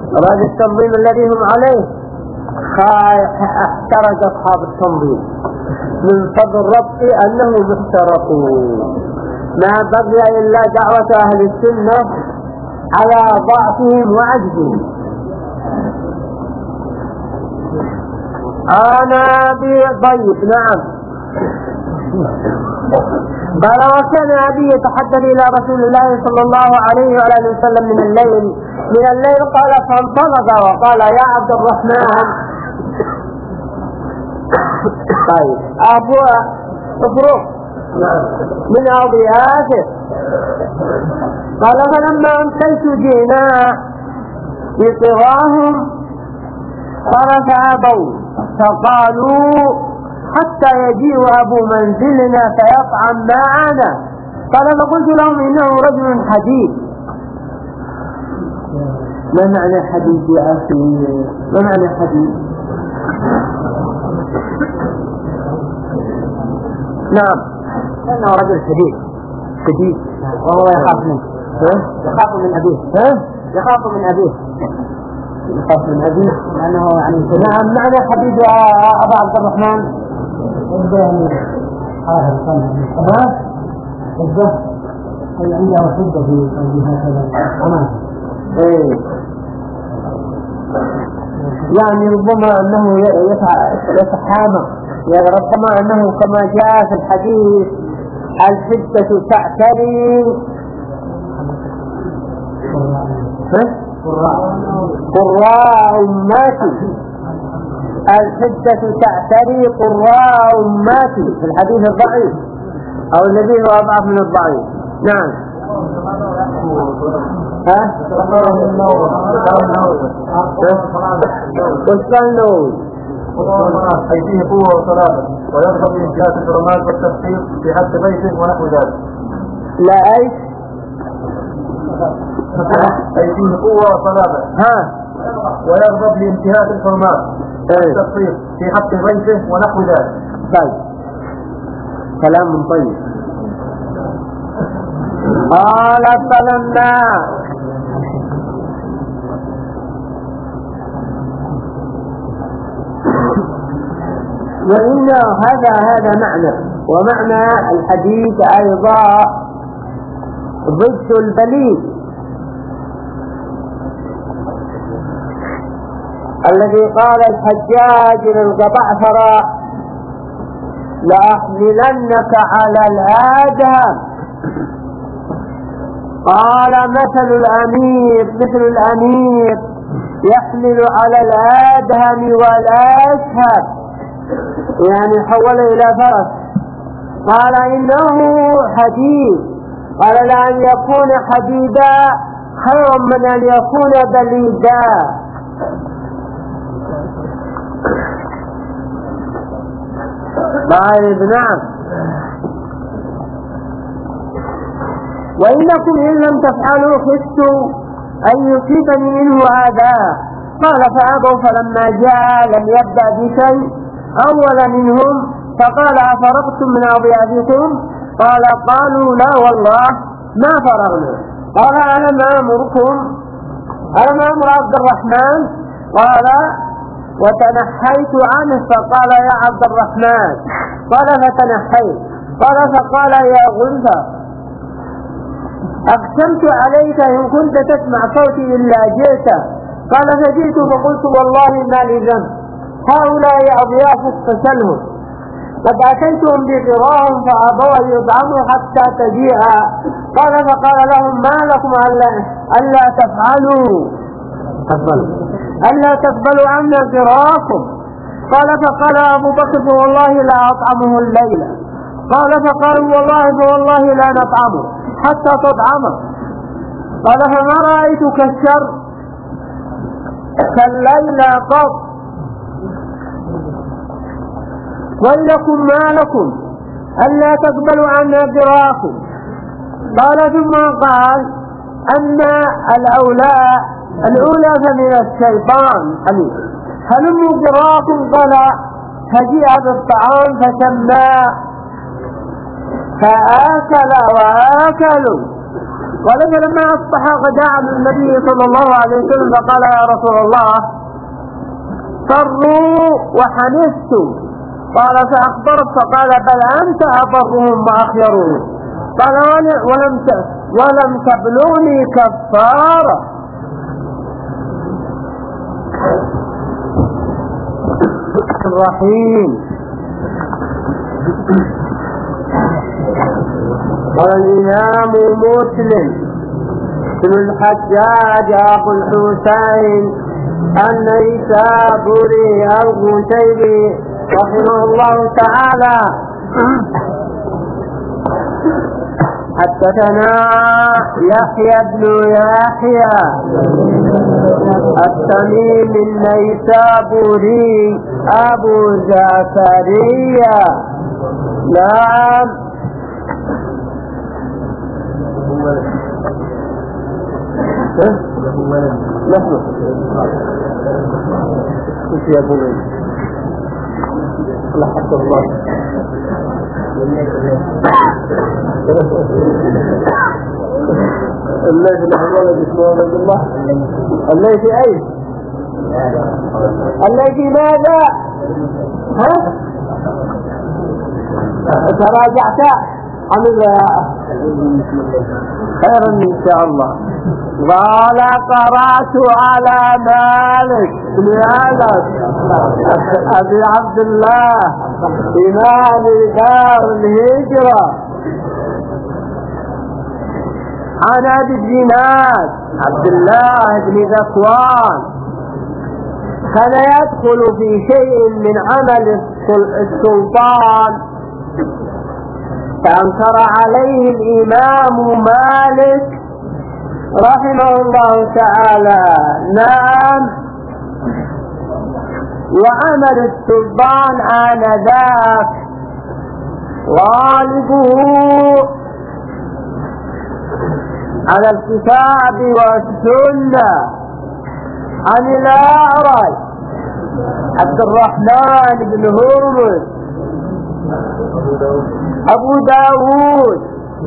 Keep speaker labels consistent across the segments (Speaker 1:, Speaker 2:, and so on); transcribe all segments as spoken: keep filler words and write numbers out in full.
Speaker 1: وهذا التنظيم الذي هم عليه احترج أصحاب التنظيم من فضل ربي أنهم احترقوا، ما بقي إلا دعوة أهل السنة على ضعفهم وعجزهم. أنا طيب نعم. قال وكان أبي يتحدث إلى رسول الله صلى الله عليه وآله وسلم من الليل من الليل قال فانطلق وقال يا عبد الرحمن. طيب أبو أفرق من أبياته. قال فلما أمسيت جئنا بقراهم قال فأبوا فقالوا حتى يجيء أبو منزلنا فيطعم معنا. قال فقلت لهم إنه رجل حديث. ما معنى حديث يا أخي؟ ما معنى حديث؟ نعم إنه رجل شديد شديد وهو يخاف منه، يخاف من أبيه، يخاف من أبيه يخاف من أبيه لأنه يعني نعم. معنى حديث يا أبا عبد الرحمن
Speaker 2: يعني آخر صنع ها؟ الزهر أي عنده حدة في هكذا الأمان.
Speaker 1: إيه يعني ربما أنه يتحامق، يعني ربما أنه كما جاء في الحديث الحدة تعتري قراء أماتي، الحدة تعتري قراء أماتي في الحديث الضعيف أو الذي هو أضعف من الضعيف. نعم. ها؟ والسنوي
Speaker 3: أي فيه قوة وصلابة ويرغب بإنجاز الحرمات والتفسير في حد بيته ونحو ذلك.
Speaker 1: لا أيش؟
Speaker 3: أي فيه قوة وصلابة
Speaker 1: ها
Speaker 3: ويرغب لانتهاء الحرمات والتفسير في حق بيته ونحو ذلك.
Speaker 1: طيب كلام طيب. قال فلما وإن هذا هذا معنى، ومعنى الحديث أيضا ضد البليد الذي قال الحجاج للقبعثر لأحملنك على الآدم. قال مثل الأمير مثل الأمير يحمل على الآدم ولا يشهد، يعني حول إلى فرس. قال إنه حديد. قال لأن يكون حديدا خير من أن يكون بليدا. طيب نعم. وإنكم إن لم تفعلوا خفتوا أن يصيبني منه آذى. قال فأبوا فلما جاء لم يبدأ بشيء أول منهم فقال أفرغتم من أضيافكم؟ قال قالوا لا والله ما فرغنا. قال ألم أمركم ألم أمر عبد الرحمن؟ قال وتنحيت عنه فقال يا عبد الرحمن. قال فتنحيت. قال فقال يا غلفة أقسمت عليك إن كنت تسمع صوتي إلا جئت. قال فجئت فقلت والله ما لي ذنب، هؤلاء أضيافك فسلهم، قد أتيتهم بقراهم فأبوا أن يطعموا حتى تجيء. قال فقال لهم ما لكم ألا تفعلوا ألا تقبلوا عنا قراءكم؟ قال فقال أبو بكر فوالله لا أطعمه الليلة. قال فقالوا والله فوالله لا نطعمه حتى تطعمه. قال فما رأيتك الشر كالليلة قط، ويلكم ما لكم ألا تقبلوا عنا قراءكم. قال ثم قال أما الأولاء الأولى فمن الشيطان هلموا قراءكم. قال فجيء بالطعام فسمى فآكل وآكلوا قال فلما أصبح غداء النبي صلى الله عليه وسلم فقال يا رسول الله صروا وحنستم. قال فأخبرت فقال بل أنت أبرهم وأخيرهم. قال ولم ولم تبلغني كفارة. الرحيم. قال الإمام مسلم بن الحجاج أبو الحسين النيسابوري القشيري رحمه الله تعالى حدثنا يحيى بن يحيى التميمي النيسابوري أبو زكريا. نعم. نحن كيف يقول الله حتى الله الليث بن حماد اسمه عبد الله. الليث اي الليث ماذا؟ ها؟ تراجعت عن خيرا ان شاء الله. قال قرأت على مالك بن أنس أبي عبد الله إمام دار الهجرة عن أبي الزناد عبد الله بن ذكوان كان يدخل في شيء من عمل السلطان فأنكر عليه الإمام مالك رحمه الله تعالى. نعم. وعمل السلطان آنذاك غالبه على الكتاب والسنة عن الأعرج عبد الرحمن بن هرمز أبو داود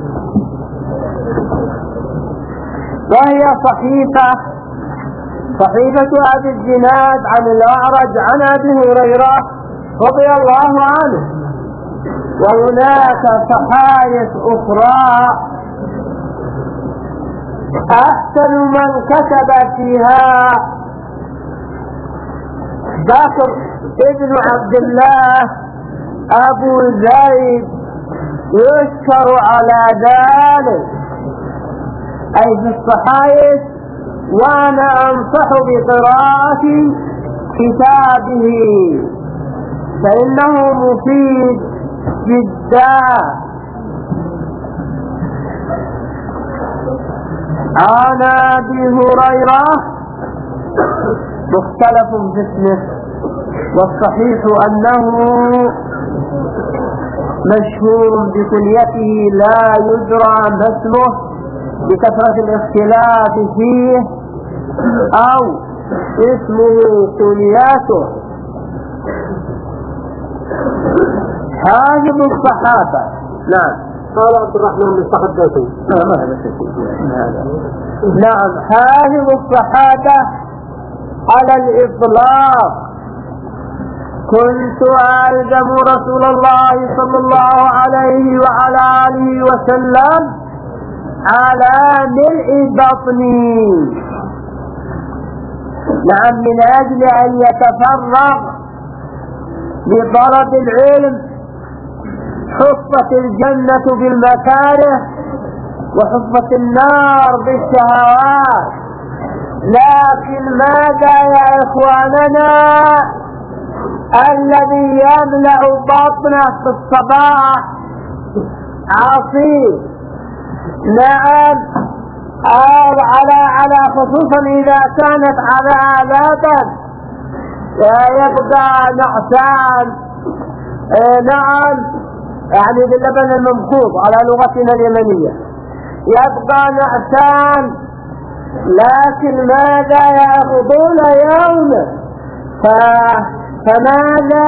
Speaker 1: وهي صحيفة صحيفة أبي الزناد عن الأعرج عن أبي هريرة رضي الله عنه. وهناك صحائف أخرى أحسن من كتب فيها بكر ابن عبد الله أبو زيد يشكر على ذلك أي في الصحائف. وأنا أنصح بقراءة كتابه فإنه مفيد جدا. عن أبي هريرة مختلف في اسمه والصحيح أنه مشهور بكنيته لا يدرى ما اسمه بكثرة الاختلاف فيه أو اسمه كنياته. حاجب الصحابة. نعم.
Speaker 2: قال عبد الرحمن بن صحبته.
Speaker 1: نعم. حاجب الصحابة على الإطلاق كنت ألزم رسول الله صلى الله عليه وعلى آله وسلم على ملء بطني. نعم. من أجل أن يتفرغ لطلب العلم. حفت الجنة بالمكاره وحفت النار بالشهوات. لكن ماذا يا إخواننا الذي يملأ بطنه في الصباح عصير؟ نعم. أو على على خصوصا إذا كانت على آلاتا يبقى نعسان. اه نعم. يعني باللبن الممخوض على لغتنا اليمنية يبقى نعسان. لكن ماذا يأخذون يوما؟ فماذا؟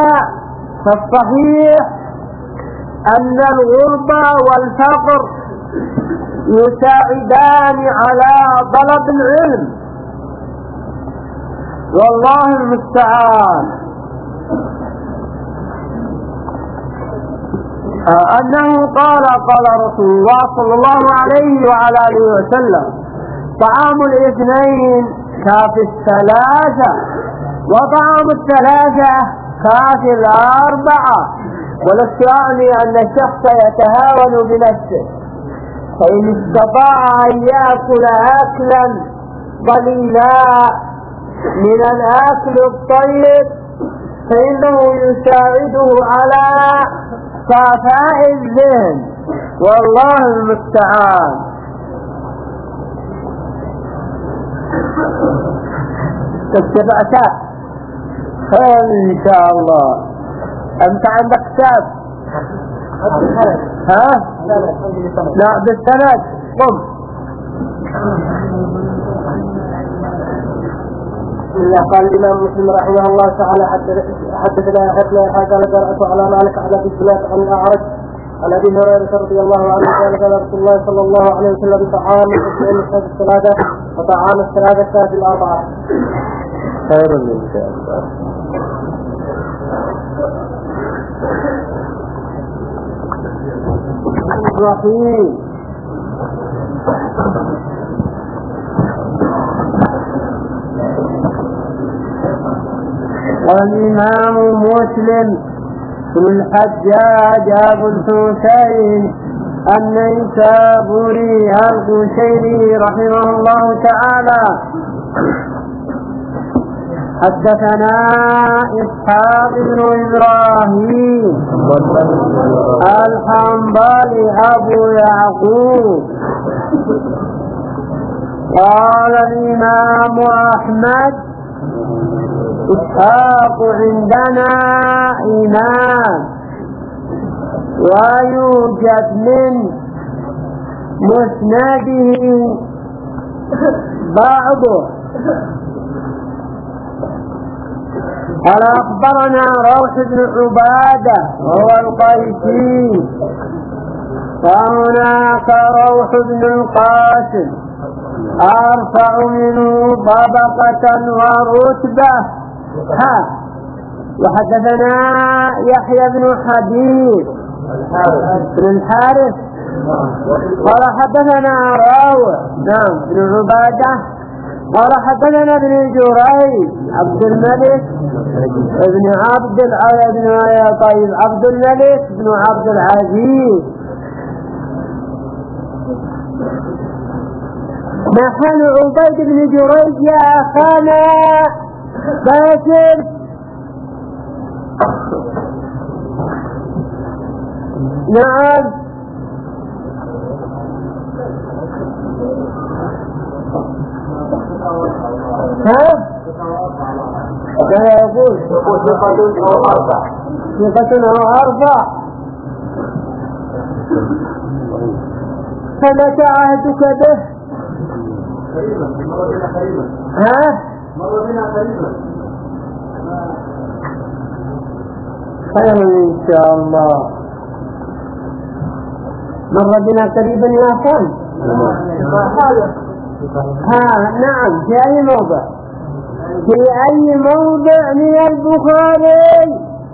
Speaker 1: فالصحيح أن الغربة والفقر يساعدان على طلب العلم، والله المستعان. أنه قال قال رسول الله صلى الله عليه وعلى آله وسلم: طعام الاثنين كافي الثلاثة، وطعام الثلاثة كافي الأربعة. ولست أعني أن الشخص يتهاون بنفسه، فإن استطاع أن يأكل أكلا قليلا من الأكل الطيب فإنه يساعده على صفاء الذهن، والله المستعان. اتبعتها خير إن شاء الله. أنت عندك كتاب؟ ها؟ لا بالسند. قم.
Speaker 2: قال الإمام مسلم رحمه الله تعالى: حدثنا حدثنا هذا قرأت على مالك على ابي الزناد عن الأعرج عن ابي هريرة رضي الله عنه قال: قال رسول الله صلى الله عليه وسلم: طعام الاثنين كافي الثلاثة، وطعام الثلاثة كافي الأربعة.
Speaker 1: خير إن شاء الله. الرحيم. والإمام مسلم بن الحجاج أبو الحسين النيسابوري القشيري رحمه الله تعالى حدثنا إسحاق بن إبراهيم الحنبلي أبو يعقوب قال الإمام أحمد: إسحاق عندنا إمام، ويوجد من مسنده بعضه. قال: أخبرنا روح بن عبادة وهو القيسي، وهناك روح بن القاسم أرفع منه طبقة ورتبة. ها. وحدثنا يحيى بن حبيب بن الحارث قال: حدثنا راوح نعم بن عبادة قال: حدثنا ابن جريج عبد الملك ابن عبد العزيز طيب عبد الملك بن عبد العزيز محل عبيد بن جريج يا أخانا باشر. نعم. ها؟ لا يقول ثقة أو أربع. ثقة أو أربع. فمتى عهدك به؟ ها؟
Speaker 3: مر بنا قريبا.
Speaker 1: خير إن شاء الله. مر بنا قريبا يا أخوان. ها نعم. في أي موضع؟ في أي موضع من البخاري؟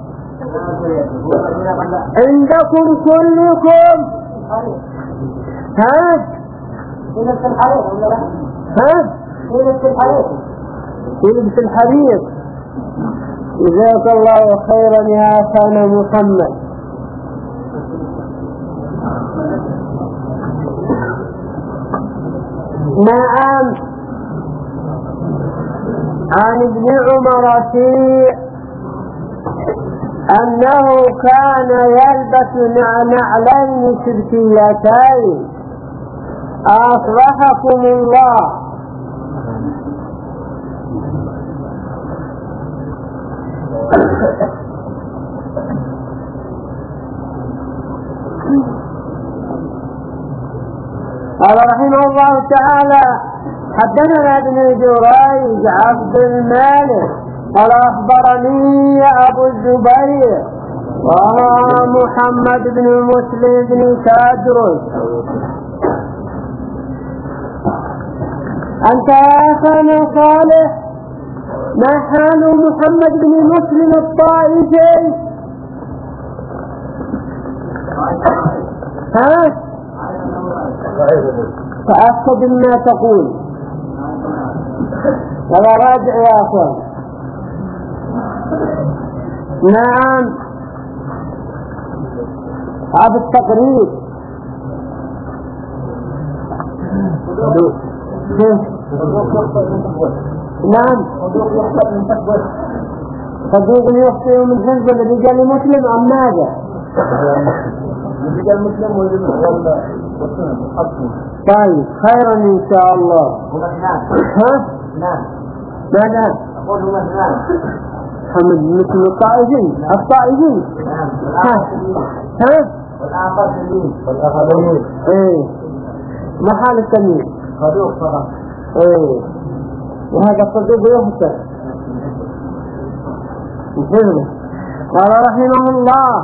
Speaker 1: عندكم كلكم؟ ها؟
Speaker 2: في نفس الحديث ولا لا؟
Speaker 1: ها؟
Speaker 2: في نفس الحديث.
Speaker 1: في نفس الحديث. جزاك الله خيرا يا أخانا محمد. نعم. عن ابن عمر في أنه كان يلبس نعلين سبتيتين. أصلحكم الله. قال رحمه الله تعالى: حدثنا ابن جريج عبد المالك قال: أخبرني أبو الزبير وهو محمد بن مسلم بن كادرس أنت يا أخانا صالح ما حال محمد بن مسلم الطائفي؟ ها؟ فأكد ما تقول ولا راجع يا أخوان. نعم هذا التقريب نعم صدوق يخطئ من حزب الرجال مسلم أم ماذا؟
Speaker 3: الرجال مسلم ولا
Speaker 1: طيب خيرا إن شاء الله. ها؟
Speaker 3: نعم
Speaker 1: ماذا؟
Speaker 3: أقول هو اثنان
Speaker 1: محمد مثل الطائفين الطائفين ها؟ ها؟
Speaker 3: والآخرين والآخرين
Speaker 1: ايه ما حال التمييز؟
Speaker 3: صدوق صدق
Speaker 1: ايه وهذا الصدوق يخطئ الحزب. قال رحمه الله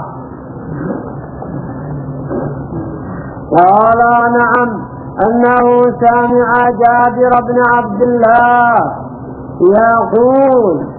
Speaker 1: قال نعم أنه سمع جابر بن عبد الله يقول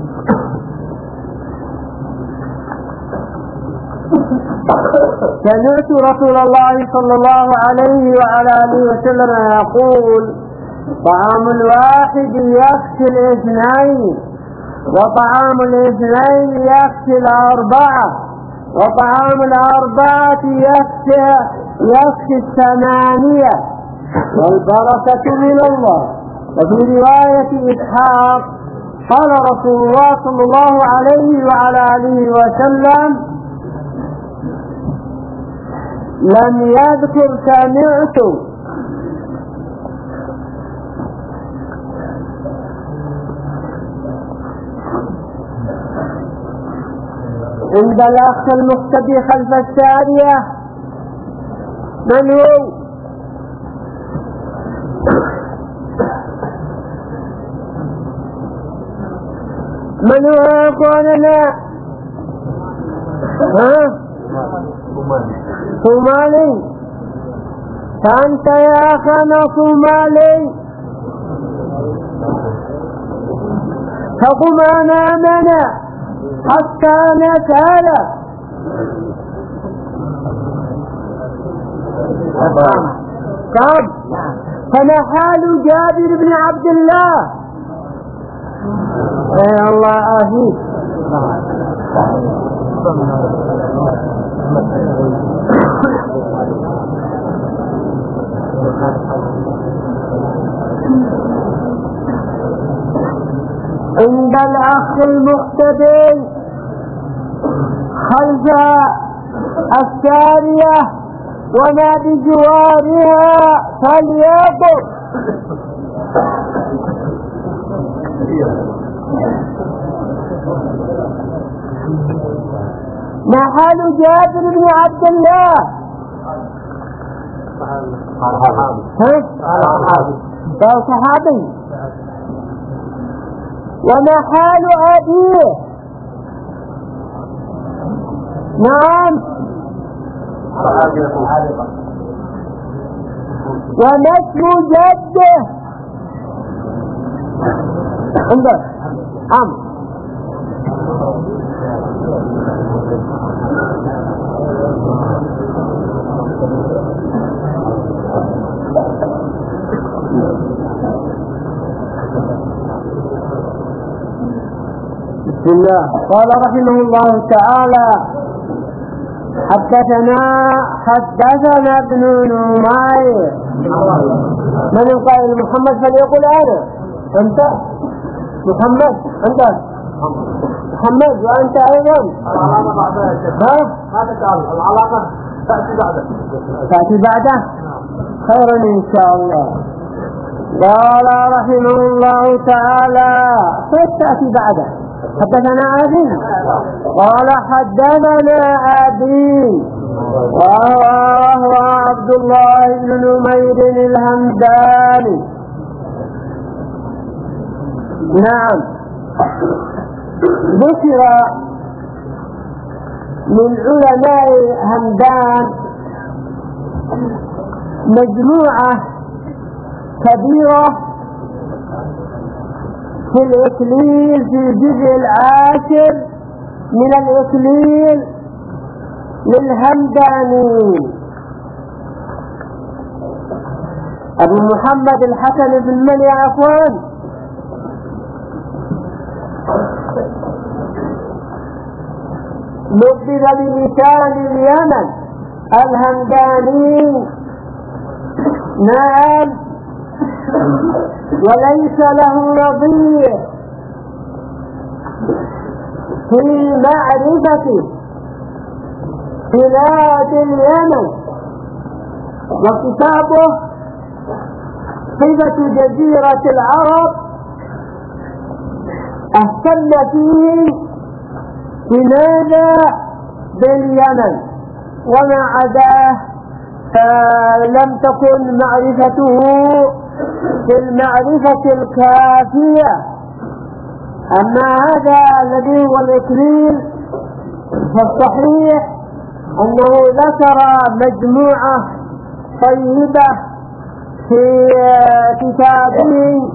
Speaker 1: سمعت رسول الله صلى الله عليه وعلى آله وسلم يقول طعام الواحد يكفي الاثنين وطعام الاثنين يكفي الأربعة وطعام الأربعة يكفي يكفي الثمانية والبركة من الله. وفي رواية إسحاق قال رسول الله صلى الله عليه وعلى آله وسلم لم يذكر سمعت عند الأخ المختبي خلف السارية. من هو؟ من هو أخواننا؟ ها؟ صومالي. أنت يا أخانا صومالي فقم أمامنا حتى نسأل. طب فما حال جابر بن عبد الله؟ يا الله آهيك عند الأخ المختبي خلف السارية وما بجوارها فليقل. ما حال جابر بن عبد الله؟ قال صحابي. وما حال أبيه؟ نعم. وما اسم جده؟ عندك عم بسم الله. قال رحمه الله تعالى حدثنا حدثنا ابن نمير. من القائل؟ محمد فليقل أنا. أنت محمد؟ أنت محمد وأنت أيضا؟ ها؟
Speaker 3: العلامة تأتي بعده
Speaker 1: تأتي بعده خيرا إن شاء الله. قال رحمه الله تعالى فتأتي بعده حدثنا أبي. قال حدثنا أبي وهو عبد الله بن نمير الهمداني. نعم ذكر من علماء همدان مجموعة كبيرة في الإكليل في الجزء العاشر من الإكليل للهمداني أبو محمد الحسن بن مني عفوا لبب بلسان اليمن الهمداني. نعم، وليس له نظير في معرفة بلاد اليمن، وكتابه صفة جزيرة العرب اهتم فيه بماذا؟ باليمن، وما عداه فلم تكن معرفته بالمعرفة الكافية. أما هذا الذي هو الإكليل فالصحيح أنه ذكر مجموعة طيبة في كتابه.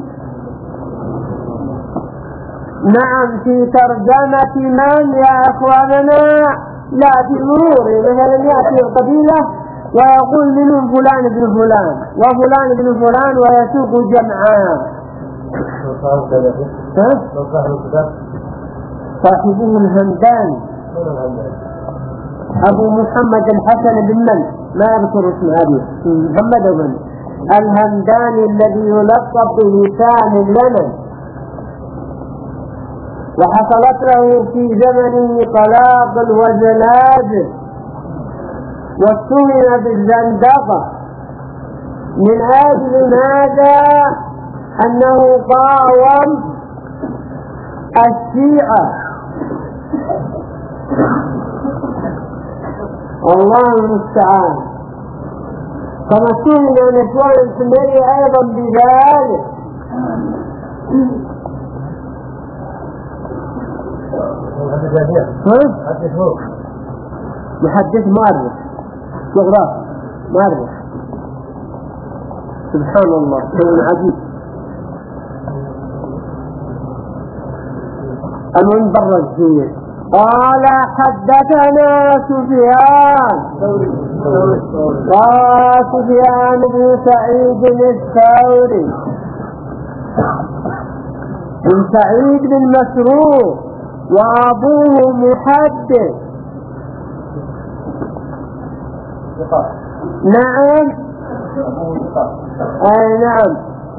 Speaker 1: نعم، في ترجمة من يا أخواننا؟ لا، في مرور، مثلا يأتي قبيلة ويقول منهم فلان بن فلان وفلان بن فلان ويسوق جمعان. صاحبه الهمداني أبو محمد الحسن بن من، ما يذكر اسم أبيه، محمد بن الهمداني الذي يلقب بلسان اليمن، وحصلت له في زمنه طلاق وزلازل، واتهم بالزندقة من أجل ماذا؟ أنه قاوم الشيعة. الله المستعان. كما اتهم نسوان الحميري أيضا بذلك. محدث مؤرخ جغرافي مؤرخ، سبحان الله، شيء عجيب. المهم برز فيه. قال حدثنا سفيان وسفيان بن سعيد الثوري بن سعيد بن مسروق، وأبوه محدث. نعم، أي نعم.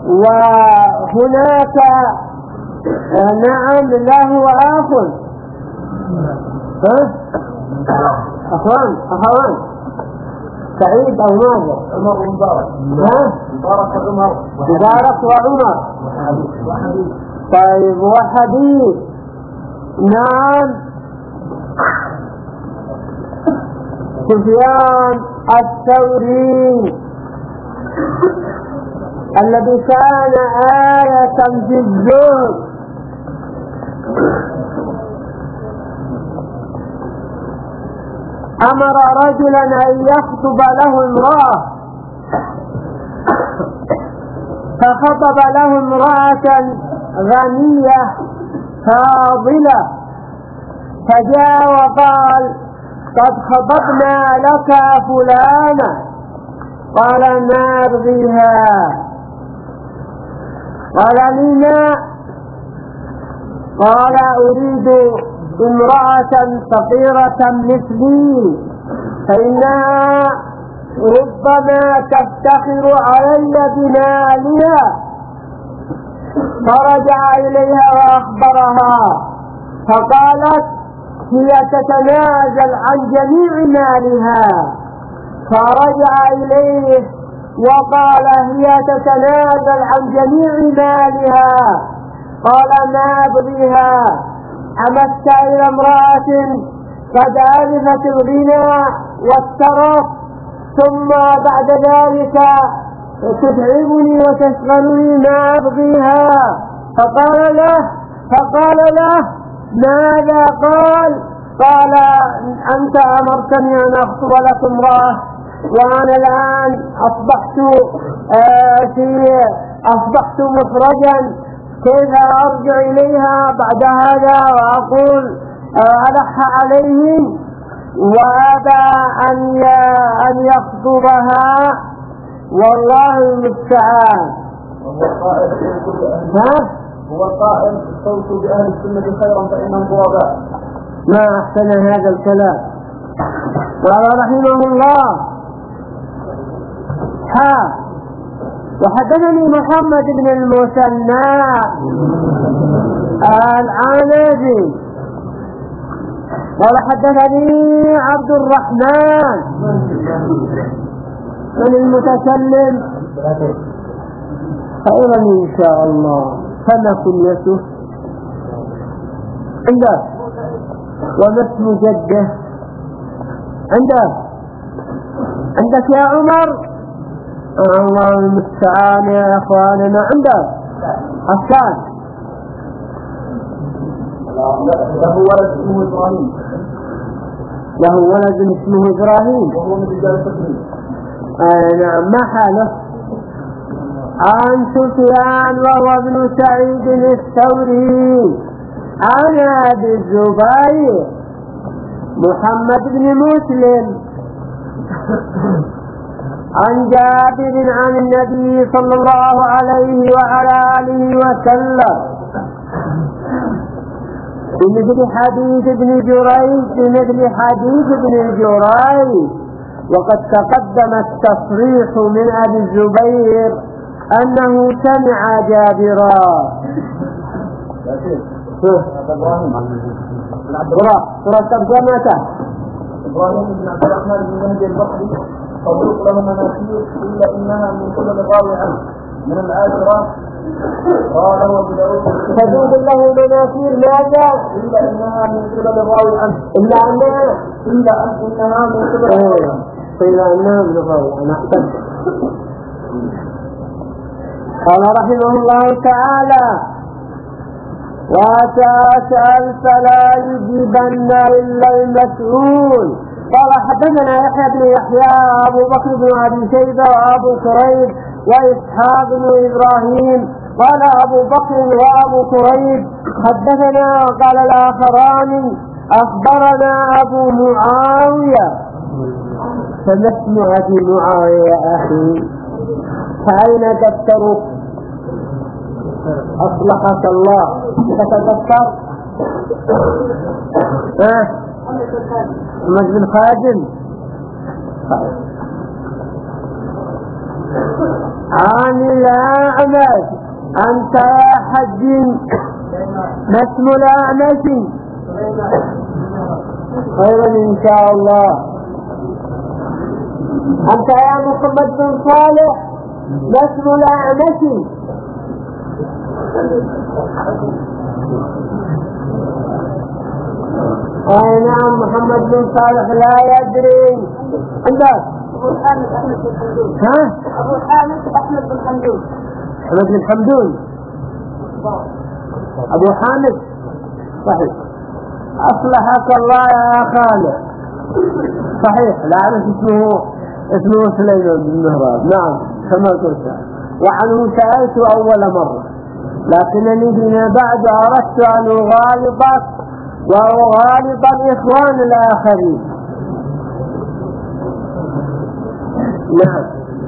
Speaker 1: وهناك نعم له أخ، ها أخوان أخوان سعيد أو ماذا؟ عمر ومبارك. ها مبارك وعمر مبارك وعمر. طيب، وحديث. نعم، سفيان الثوري الذي كان آية في الزهد، أمر رجلا أن يخطب له امرأة، فخطب له امرأة غنية فاضلة، فجاء وقال: قد خطبنا لك فلانة. قال: ما أبغيها. قال: لما؟ قال: أريد امرأة فقيرة مثلي، فإنها ربما تفتخر علي بمالها. فرجع إليها وأخبرها، فقالت: هي تتنازل عن جميع مالها. فرجع إليه وقال: هي تتنازل عن جميع مالها. قال: ما أبغيها. أمست إلى امرأة قد ألفت الغنى والترف، ثم بعد ذلك تتعبني وتشغلني، ما أبغيها. فقال له فقال له ماذا؟ قال: قال: أنت أمرتني أن أخطب لك امرأة، وأنا الآن أصبحت آه في أصبحت مخرجا، كيف أرجع إليها بعد هذا وأقول ألح عليهم وأبى أن أن يخطبها، والله المستعان.
Speaker 3: هو القائل استوصوا بأهل السنة خيرا فإنهم غرباء.
Speaker 1: ما أحسن هذا الكلام. قال رحمه الله: ها وحدثني محمد بن المثنى العنزي قال حدثني عبد الرحمن من المتكلم خيرا إن شاء الله. فما كنيته عنده وما اسم جده عنده عندك يا عمر؟ الله المستعان يا اخواننا. عنده حسان
Speaker 3: له ولد اسمه إبراهيم
Speaker 1: له ولد اسمه إبراهيم
Speaker 3: وهو من رجال التقليد.
Speaker 1: آه نعم. ما حاله؟ عن سفيان وهو ابن سعيد الثوري عن أبي الزبير محمد بن مسلم عن جابر عن النبي صلى الله عليه وعلى آله وسلم بمثل حديث ابن جريج بمثل حديث ابن جريج. وقد تقدم التصريح من أبي الزبير أنه سمع جابرا.
Speaker 3: إبراهيم بن عبد
Speaker 1: الله سورة ترجمته
Speaker 3: إبراهيم بن عبد الرحمن بن مهدي البصري صدوق له مناكير إلا إنها من قبل الراوي عنه من العاشرة. قال هو أبو داود
Speaker 1: حدود له مناكير ماذا؟
Speaker 3: إلا إنها من قبل الراوي عنه
Speaker 1: إلا أنها
Speaker 3: إلا أن إنها من قبل الراوي عنه
Speaker 1: إلا أنها من الراوي عنه. أحسن. قال رحمه الله تعالى: وتسأل فلا يجيبن إلا المسؤول. قال حدثنا يحيى بن يحيى أبو بكر بن أبي شيبة وأبو كريب وإسحاق بن إبراهيم. قال أبو بكر وأبو كريب حدثنا. قال الآخران أخبرنا أبو معاوية. فما اسم أبي معاوية يا أخي؟ فأين تفترق؟ أصلحك الله. تتذكر؟ ها؟ محمد بن خادم. عن الأعمش. أنت يا حج ما اسم الأعمش؟ خيرا إن شاء الله. أنت يا محمد بن صالح ما اسم الأعمش؟ أي نعم محمد بن صالح لا يدري. عندك
Speaker 2: أبو حامد أحمد بن حمدون.
Speaker 1: ها؟
Speaker 2: أبو حامد أحمد بن حمدون.
Speaker 1: أحمد بن حمدون. أبو حامد صحيح. أصلحك الله يا خالد. صحيح. لا أعرف اسمه اسمه سليمان بن مهران. نعم كما قلت. وعنه سألت أول مرة، لكنني فيما بعد أردت أن أغالطك وأغالط الإخوان الآخرين. نعم.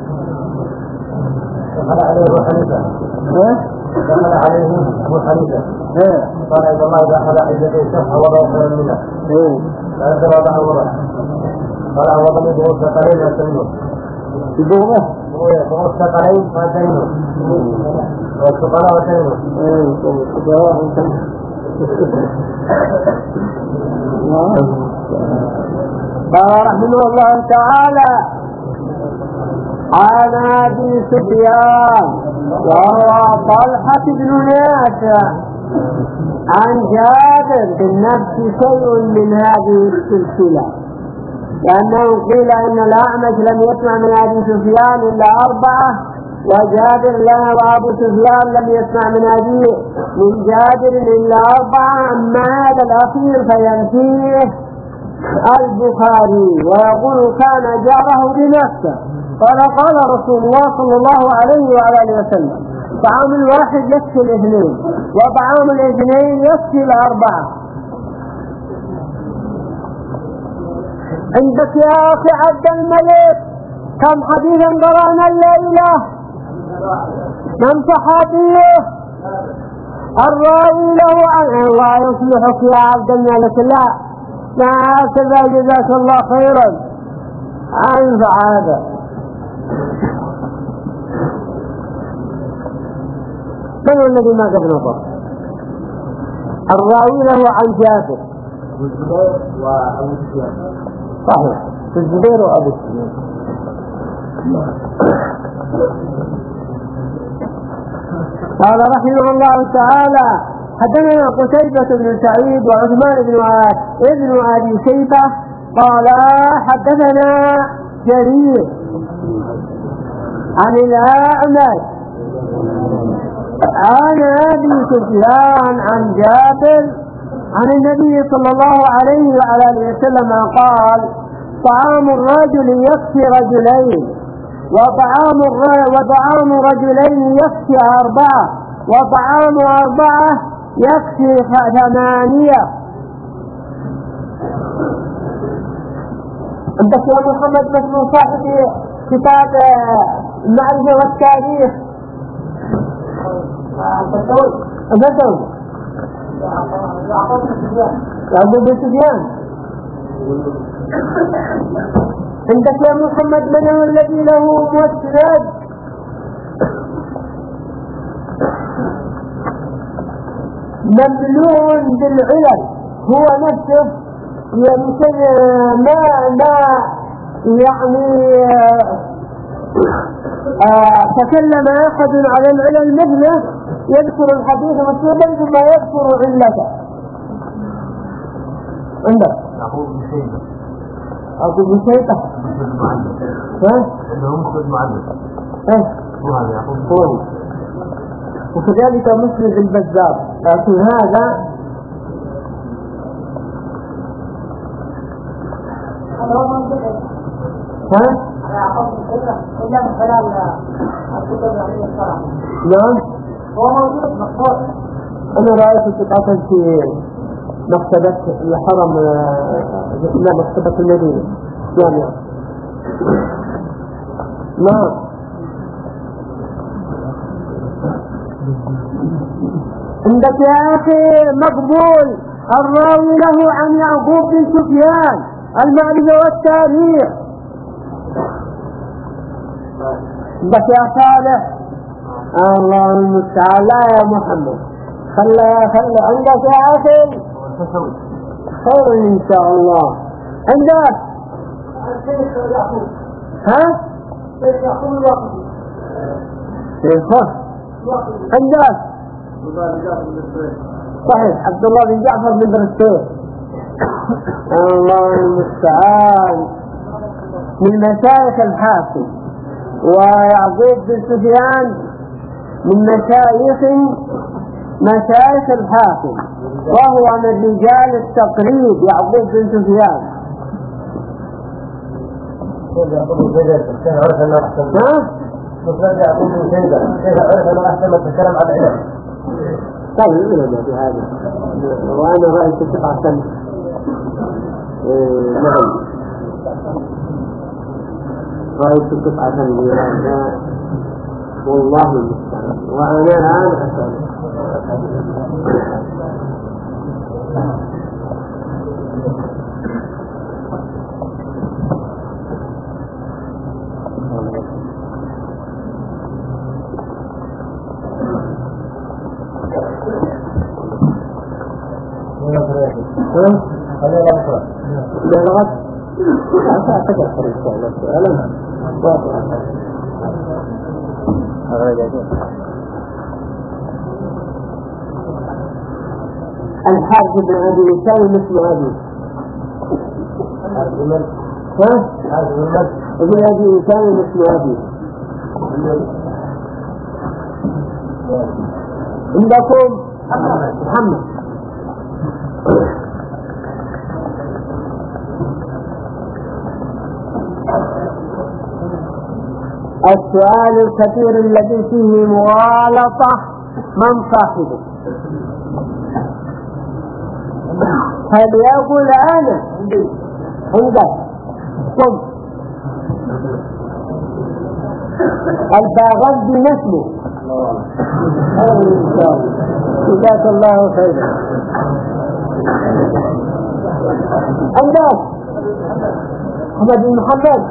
Speaker 3: دخل عليه أبو حنيفة. دخل عليه أبو حنيفة. قال إذا الله إذا أخذ حجته صح وضع خير منه. لا يدر وضع وضع. قال وضع يدعو ثقلين لا تنمو.
Speaker 1: يدعوه؟
Speaker 3: هو يدعو ثقلين ما تنمو. والثقلاء وتنمو.
Speaker 1: قال رحمه الله تعالى: عن أبي سفيان وهو طلحة بن نافع عن جابر بالنفس شيء من هذه السلسلة، لأنه قيل إن الأعمش لم يسمع من أبي سفيان إلا أربعة، وجابر له وأبو سفيان لم يسمع من أبيه من جابر إلا أربعة. أما هذا الأخير فينفيه البخاري ويقول كان جاره بنفسه. قال قال رسول الله صلى الله عليه وعلى آله وسلم: طعام الواحد يكفي الاثنين، وطعام الاثنين يكفي الأربعة. عندك يا أخي عبد الملك كم حديثا قرأنا الليلة؟ من صحابيه الراوي له عنه؟ الله يصلحك يا عبد الملك. لا لا هكذا، جزاك الله خيرا. أنفع هذا. من هو الذي ما قد نظر؟ الراوي له عن جابر
Speaker 3: وأبو سفيان.
Speaker 1: صحيح، في الزبير وأبو سفيان. قال رحمه الله تعالى: حدثنا قتيبة بن سعيد وعثمان بن ابن أبي شيبة قال حدثنا جرير عن الأعمش عن أبي سفيان عن جابر عن النبي صلى الله عليه وعلى آله وسلم قال: طعام الرجل يكفي رجلين، وطعام وطعام رجلين يكفي أربعة، وطعام أربعة يكفي ثمانية. عندك يا محمد مثل صاحب كتاب المعرفة والتاريخ أبدا يعقوب بن سفيان. عندك يا محمد من هو الذي له مسند؟ مملوء بالعلل، هو نفسه يمكن ما ما يعني آه تكلم أحد على العلل مثله يذكر الحديث مسلما ثم يذكر علته. عندك
Speaker 3: يعقوب بن شيبة
Speaker 1: يعقوب بن شيبة ها؟
Speaker 3: إنه مخرج معلم.
Speaker 1: إيه؟
Speaker 3: هو هذا يعقوب
Speaker 1: هو. وكذلك مسلم البزار، لكن هذا ها؟ نعم. أنا رأيت قطعة في مكتبة الحرم، لا مكتبة المدينة جامعة. نعم. عندك يا أخي مقبول الراوي له عن يعقوب بن سفيان المعرفة والتاريخ. عندك يا صالح الله المستعان. لا يا محمد خلى خلى عندك يا أخي خير إن شاء الله. عندك ها شيخه عندك صحيح عبد الله بن جعفر بن برسيل. الله المستعان من مشايخ الحاكم، ويعقوب بن سفيان من مشايخ مشايخ الحاكم، وهو من رجال التقريب يعقوب بن سفيان. ها؟
Speaker 3: مصدر يعقوب بن سفيان كيف عرف أنه أحسن الكلام على العلم؟
Speaker 1: طيب العلماء بهذا، وأنا رأيت قطعة إيه نعم رأيت قطعة بهذا والله المستعان، وأنا الآن أسأل. بلغت أعتقد إن شاء الله سؤالا الحاج بن أبي هشام مثل أبي ها؟ ابن أبي هشام مثل أبي. عندكم محمد السؤال الكثير الذي فيه مغالطة من صاحبه؟ هل يقول أنا عندك ثم الباغي نسمه جزاك الله خيرا. عندك محمد بن محمد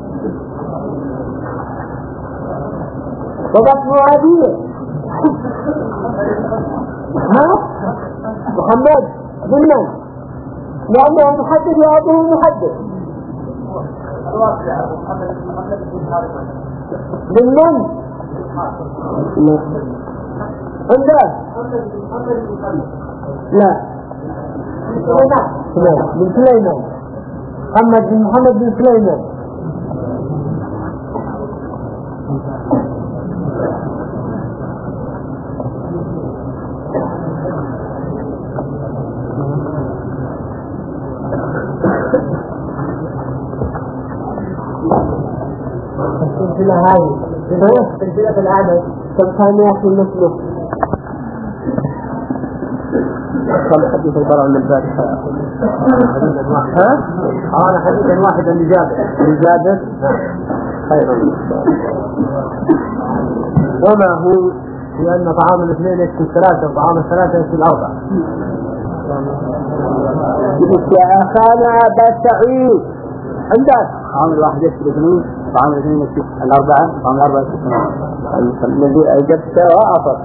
Speaker 1: وقت معادية ها محمد بن من لأنه محدث وأبوه محدث من من عندك لا من سليمان محمد بن محمد بن سليمان السلسلة هذه سلسلة العدد كم كان يأخذ مثله كم حديث البراء من الفاتحة ها؟ أنا حديثا واحدا لجابر لجابر خير وما هو؟ لأن طعام الاثنين يكفي ثلاثة وطعام الثلاثة يكفي الأربعة. يا أخانا أبا سعيد عندك طعام الواحد يكفي اثنين طعام الاثنين يكفي الأربعة طعام الأربعة يكفي الذي أجبت وأعطت.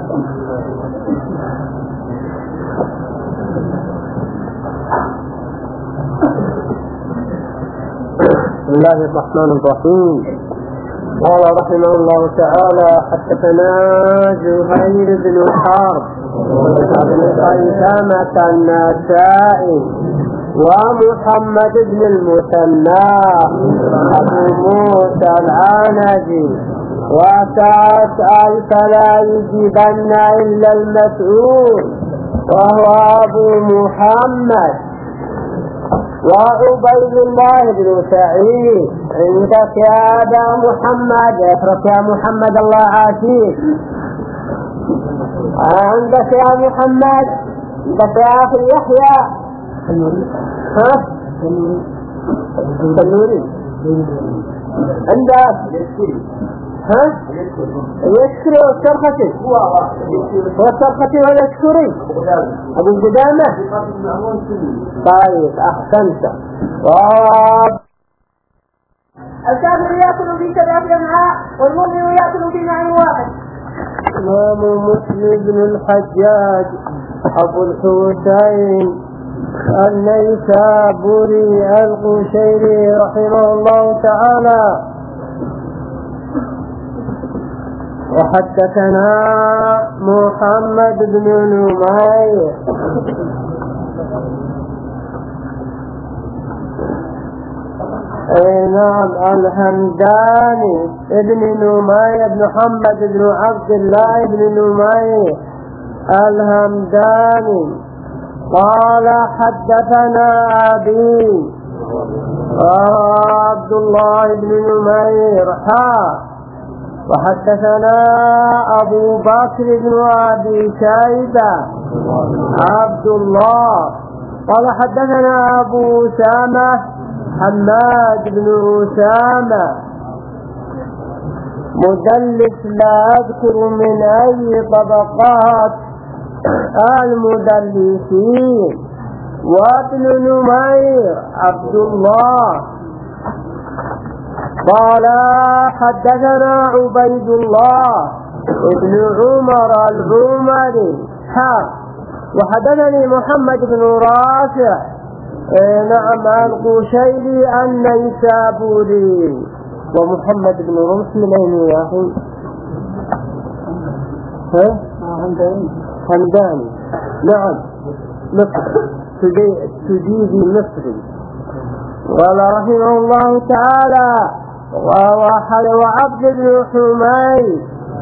Speaker 1: بسم الله الرحمن الرحيم. قال رحمه الله تعالى حدثنا زهير بن حرب بن خيثمة النسائي ومحمد بن المثنى أبو موسى العنزي وتسأل فلا يجيبن إلا المسؤول وهو أبو محمد وعبيد الله بن سعيد. عندك يا أبا محمد اترك يا محمد الله عافيك. عندك يا محمد عندك يا أخي يحيى ها تنوري عندك ها يشكري والسرختي والسرختي واليشكري أبو القدامة. طيب أحسنت.
Speaker 4: الكافر يأكل في ثلاث أمعاء والمؤمن يأكل في معين واحد.
Speaker 1: إمام مسلم بن الحجاج أبو الحسين النيسابوري القشيري رحمه الله تعالى وحدثنا محمد بن نمير نعم الهمداني ابن نمير بن محمد بن عبد الله بن نمير الهمداني قال حدثنا أبي عبد الله بن نمير حا وحدثنا أبو بكر بن أبي شيبة عبد الله قال حدثنا أبو أسامة حماد بن أسامة مدلس لا أذكر من أي طبقات المدلسين. وابن نمير عبد الله قال حدثنا عبيد الله ابن عمر العمري حا وحدثني محمد بن رافع نعم القشيري النيسابوري. ومحمد بن رمح من أين يا أخي؟ ها؟ حمداني نعم مصر تجيبي مصري. قال رحمه الله تعالى وعبد بن حميد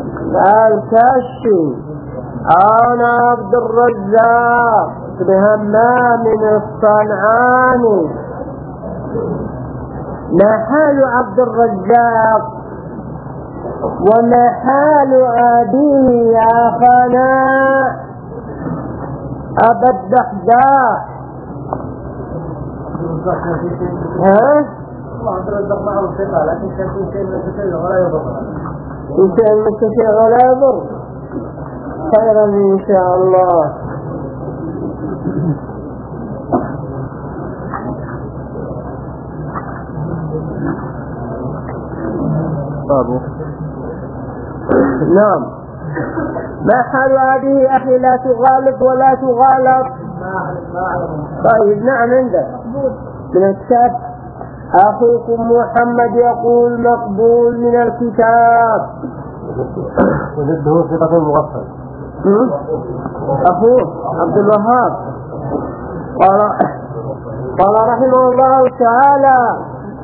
Speaker 1: الكشي عن عبد الرزاق بن همام الصنعاني. ما حال عبد الرزاق وما حال أبيه يا خنا أبا الدحداح؟ ها؟ إن شاء المستشير ولا يضر خيرا إن شاء الله. نعم. ما حال هذه أخي لا تغالب ولا تغالب؟ طيب نعم عندك من الكتاب. أخوكم محمد يقول مقبول من الكتاب.
Speaker 3: وجده ثقة مغفل.
Speaker 1: أخوه عبد الوهاب قال قال رحمه الله تعالى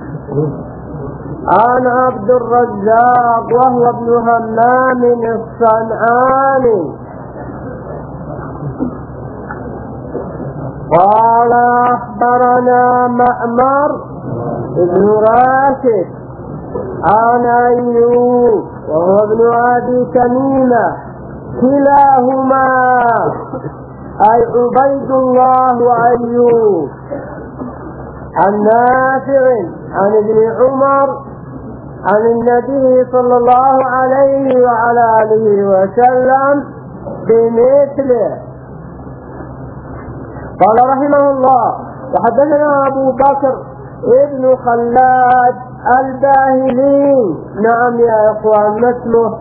Speaker 1: عن عبد الرزاق وهو ابن همام الصنعاني قال أخبرنا مأمر ابن راشد عن أيوب وهو ابن أبي تميمة كلاهما أي عبيد الله وأيوب عن نافع عن ابن عمر عن النبي صلى الله عليه وعلى آله وسلم بمثله. قال رحمه الله وحدثنا أبو بكر ابن خلاد الباهلي. نعم يا إخوان ما اسمه؟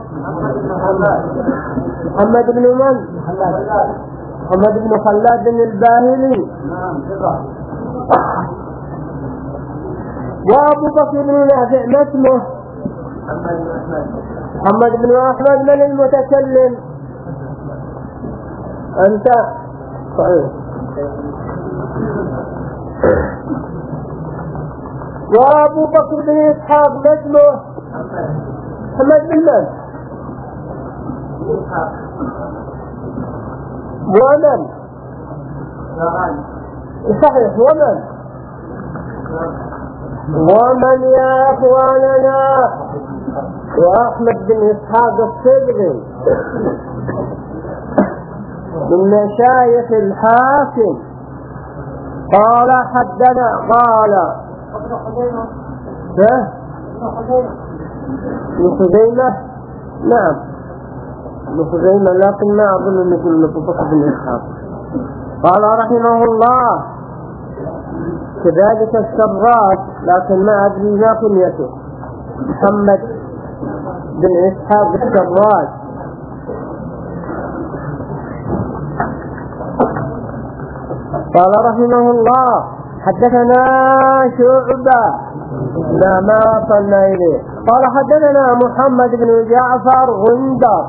Speaker 1: محمد بن من؟ محمد بن خلاد الباهلي. وأبو بكر بن نافع ما اسمه؟ محمد بن أحمد. من المتكلم؟ أنت صحيح. وأبو بكر بن إسحاق ما اسمه؟ محمد بن من؟ ومن؟ صحيح ومن؟ ومن يا أخواننا؟ وأحمد بن إسحاق الصدغي من مشايخ الحاكم قال حدنا قال ها؟ ابن خزيمة. نعم ابن خزيمة لكن ما أظن أن يكون ابو بكر بن إسحاق. قال رحمه الله كذلك السراج لكن ما أدري ما كنيته محمد بن إسحاق السراج. قال رحمه الله حدثنا شعبة لا ما وصلنا إليه. قال حدثنا محمد بن جعفر غندر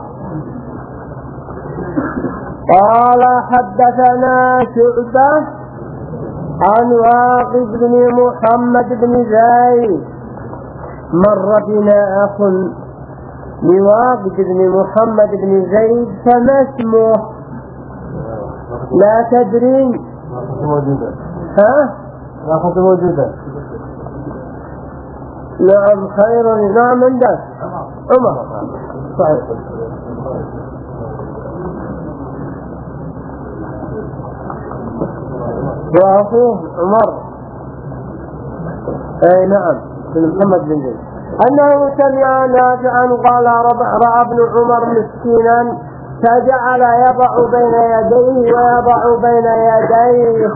Speaker 1: قال حدثنا شعبة عن واقد بن محمد بن زيد. مر بنا أخ لواقد بن محمد بن زيد فما اسمه؟ لا تدري؟
Speaker 3: موجودة.
Speaker 1: ها؟
Speaker 3: لا خط موجودة.
Speaker 1: نعم خير. نعم عندك عمر. صحيح. وأخوه عمر. اي نعم بن محمد بن زيد أنه سمع نافعا قال رأى ابن عمر مسكينا فجعل يضع بين يديه ويضع بين يديه.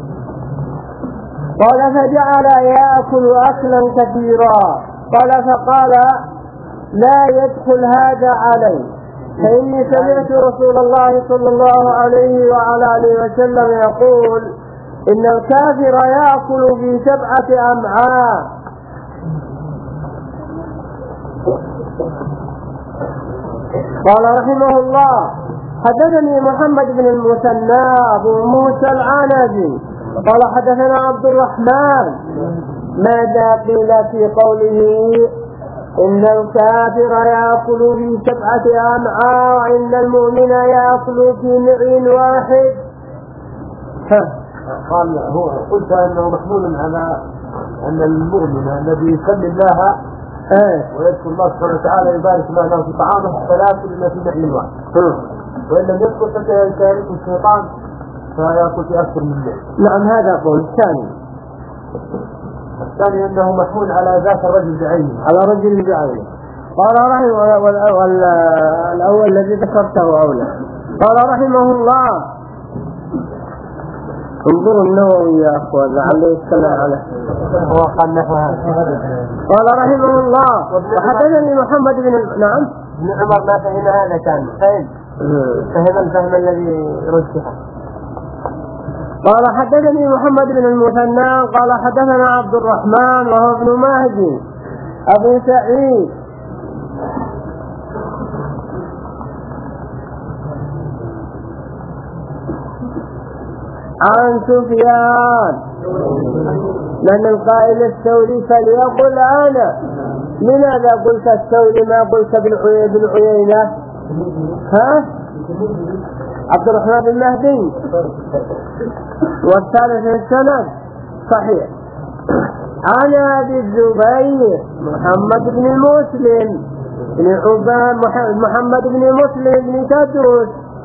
Speaker 1: قال فجعل يأكل أكلا كثيرا. قال فقال لا يدخل هذا علي فإني سمعت رسول الله صلى الله عليه وعلى آله وسلم يقول إن الكافر يأكل في سبعة أمعاء. قال رحمه الله حدثني محمد بن المثنى أبو موسى العنزي قال حدثنا عبد الرحمن ماذا قيل في قوله إن الكافر يأكل في سبعة أمعاء وإن المؤمن يأكل في معين واحد؟
Speaker 3: قال هو قلت أنه محمول على أن المؤمن الذي يسمي الله
Speaker 1: ايه
Speaker 3: ويذكر الله سبحانه وتعالى يبارك معنا في طعامه فلا كل ما في نحل واحد. وإن لم يذكر فسيشاركه الشيطان فيأكل في أكثر من ذلك.
Speaker 1: نعم هذا قول. الثاني
Speaker 3: الثاني أنه محمول على ذات الرجل بعينه.
Speaker 1: على رجل بعينه. قال رحمه والأول الذي ذكرته أولى. قال رحمه الله انظروا النووي يا أخوان لعله يتكلم عليه.
Speaker 3: هو قال نحو هذا.
Speaker 1: قال رحمه الله وحدثني محمد بن نعم
Speaker 3: ابن عمر ما فهم هذا كان فهم فهم الفهم الذي رجحه.
Speaker 1: قال حدثني محمد بن المثنى قال حدثنا عبد الرحمن وهو ابن مهدي أبو سعيد عن سفيان من القائل الثوري فليقل أنا. لماذا قلت الثوري ما قلت بن عيينة؟ ها؟ عبد الرحمن بن مهدي والثالث السند صحيح. عن أبي الزبير محمد بن مسلم بن عبان محمد بن مسلم بن تدرس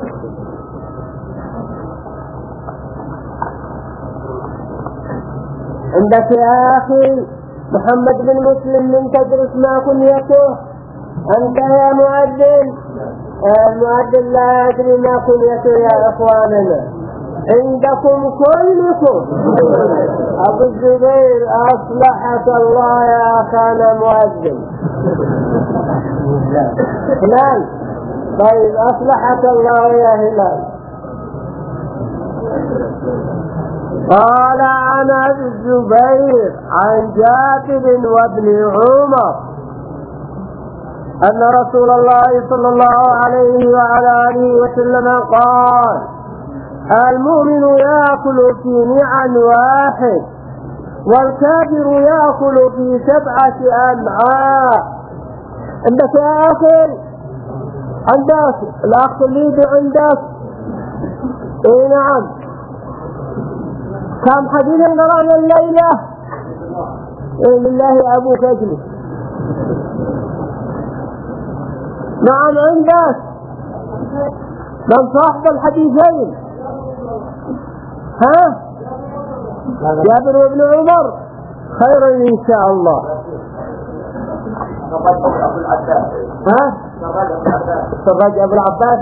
Speaker 1: عندك يا أخي محمد بن مسلم من تدرس ما كنيته. أنت يا مؤذن المؤذن لا يدري ما كنيته يا إخواننا. عندكم كلكم أبو الزبير أصلحك الله يا أخانا مؤذن هلال. طيب أصلحك الله يا هلال. قال عن أبي الزبير عن جابر وابن عمر أن رسول الله صلى الله عليه وعلى آله وسلم قال المؤمن يأكل في نعم واحد والكافر يأكل في سبعة أمعاء. عندك يا أخي عندك الأخ اللي عندك إيه نعم كم حديثا قرأنا الليلة؟ إيه لله أبوك أجلس. نعم عندك من صاحب الحديثين؟ ها؟ جابر وابن عمر خير إن شاء الله. ها؟ سراج أبو العباس.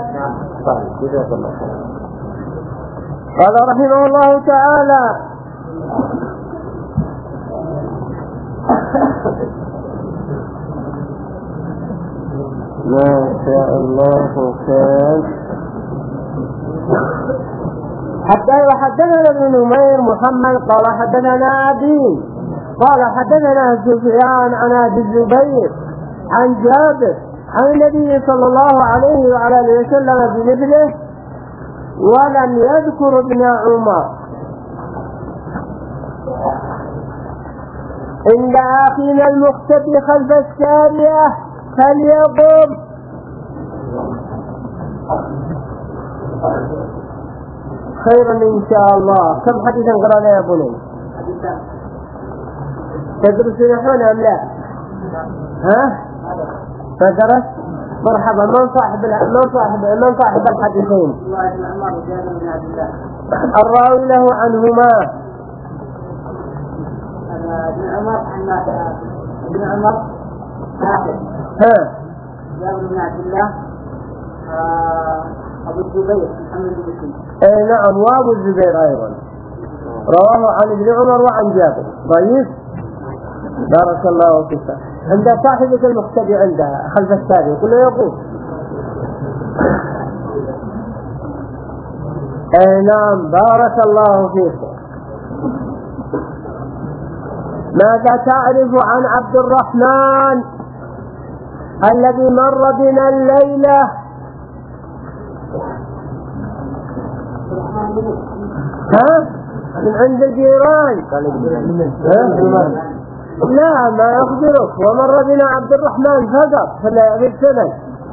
Speaker 1: قال رحمه الله تعالى ما شاء الله كان. حتى وحدثنا ابن نمير محمد قال حدثنا أبي قال حدثنا سفيان عن أبي الزبير عن جابر عن النبي صلى الله عليه وعلى آله وسلم بمثله ولم يذكر ابن عمر. عند أخينا المختفي خلف السارية فليقم. خيرا إن شاء الله. كم حديثا قرأنا يا بني؟ تدرس نحن أم لا؟ ها؟ فدرس؟ مرحبا. من صاحب من صاحب من صاحب الحديثين؟ الراوي له عنهما.
Speaker 2: ابن عمر عن ابن عمر نافع.
Speaker 1: ها.
Speaker 2: جابر بن عبد الله ابو الزبير محمد بن مسلم.
Speaker 1: اي نعم وابو الزبير ايضا رواه عن ابن عمر وعن جابر. طيب بارك الله فيك. عند صاحبك المختبئ عندها خلف السابق كله يقول اي نعم بارك الله فيك. ماذا تعرف عن عبد الرحمن الذي مر بنا الليلة؟ ها؟ من عند الجيران. لا ما يخبرك. ومر بنا عبد الرحمن فقط في السنة.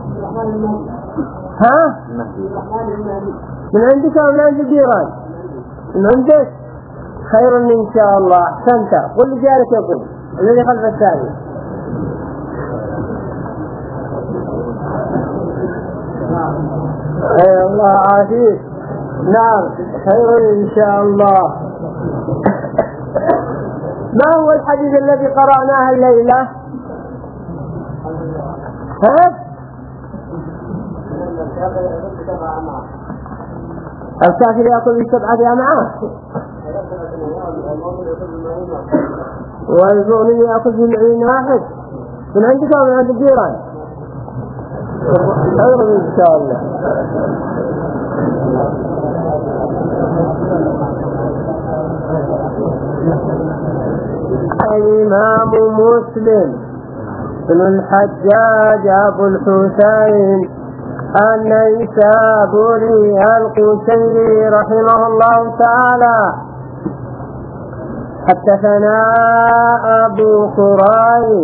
Speaker 1: ها؟ من عندك أو من عند الجيران؟ من عندك. خير إن شاء الله. أحسنت. قل لجارك يقول الذي خلف الثاني. اي الله عافيك. نعم خير ان شاء الله. ما هو الحديث الذي قرأناه الليلة؟ ها؟ الكافر يأكل بسبعة أمعاء والمؤمن يأكل بمعين واحد. من عندك أو من عند الجيران؟ خير إن شاء الله. الإمام مسلم بن الحجاج أبو الحسين النيسابوري القشيري رحمه الله تعالى حدثنا أبو كريب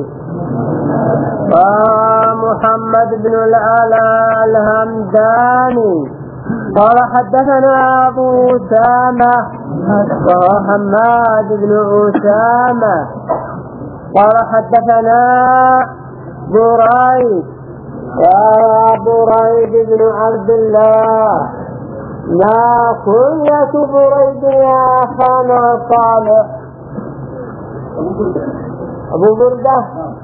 Speaker 1: ومحمد بن العلاء الهمداني قال حدثنا أبو أسامة وحماد بن أسامة قال حدثنا بريد يا بريد بن عبد الله ما كنية بريد يا أخانا صالح أبو بردة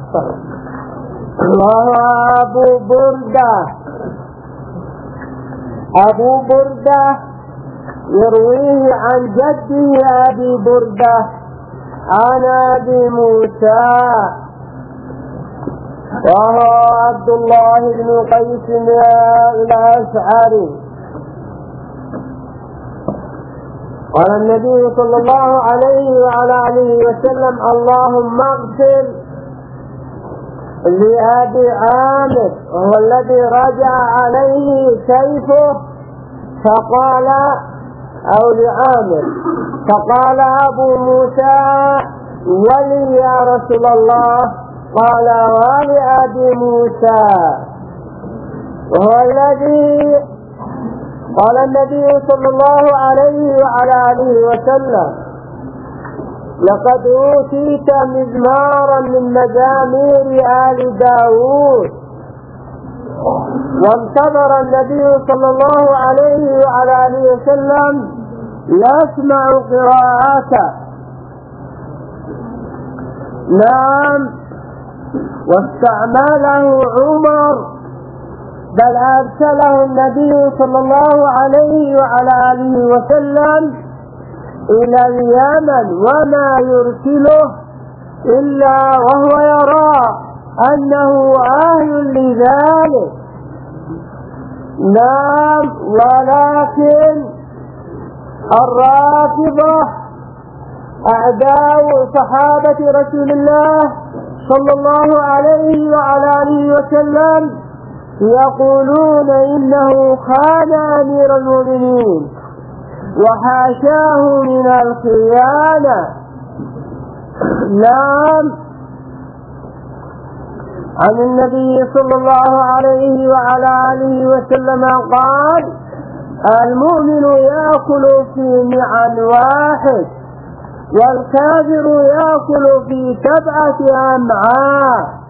Speaker 1: الله أبو بردة أبو بردة يرويه عن جده أبي بردة عن أبي موسى وهو عبد الله بن قيس الأشعري قال النبي صلى الله عليه وعلى آله وسلم اللهم اغفر لأبي عامر وهو الذي رجع عليه سيفه فقال أو لعامر فقال أبو موسى ولي يا رسول الله قال ولأبي موسى وهو الذي قال النبي صلى الله عليه وعلى آله وسلم لقد أوتيت مزمارا من مزامير آل داود وانتظر النبي صلى الله عليه وعلى آله وسلم يسمع قراءته. نعم واستعمله عمر بل أرسله النبي صلى الله عليه وعلى آله وسلم إلى اليمن وما يرسله إلا وهو يرى أنه أهل لذلك. نعم ولكن الرافضة أعداء صحابة رسول الله صلى الله عليه وعلى آله وسلم يقولون إنه خان أمير المؤمنين وحاشاه من الخيانة. نعم عن النبي صلى الله عليه وعلى آله وسلم قال المؤمن يأكل في معن واحد والكافر يأكل في سبعة أمعاء.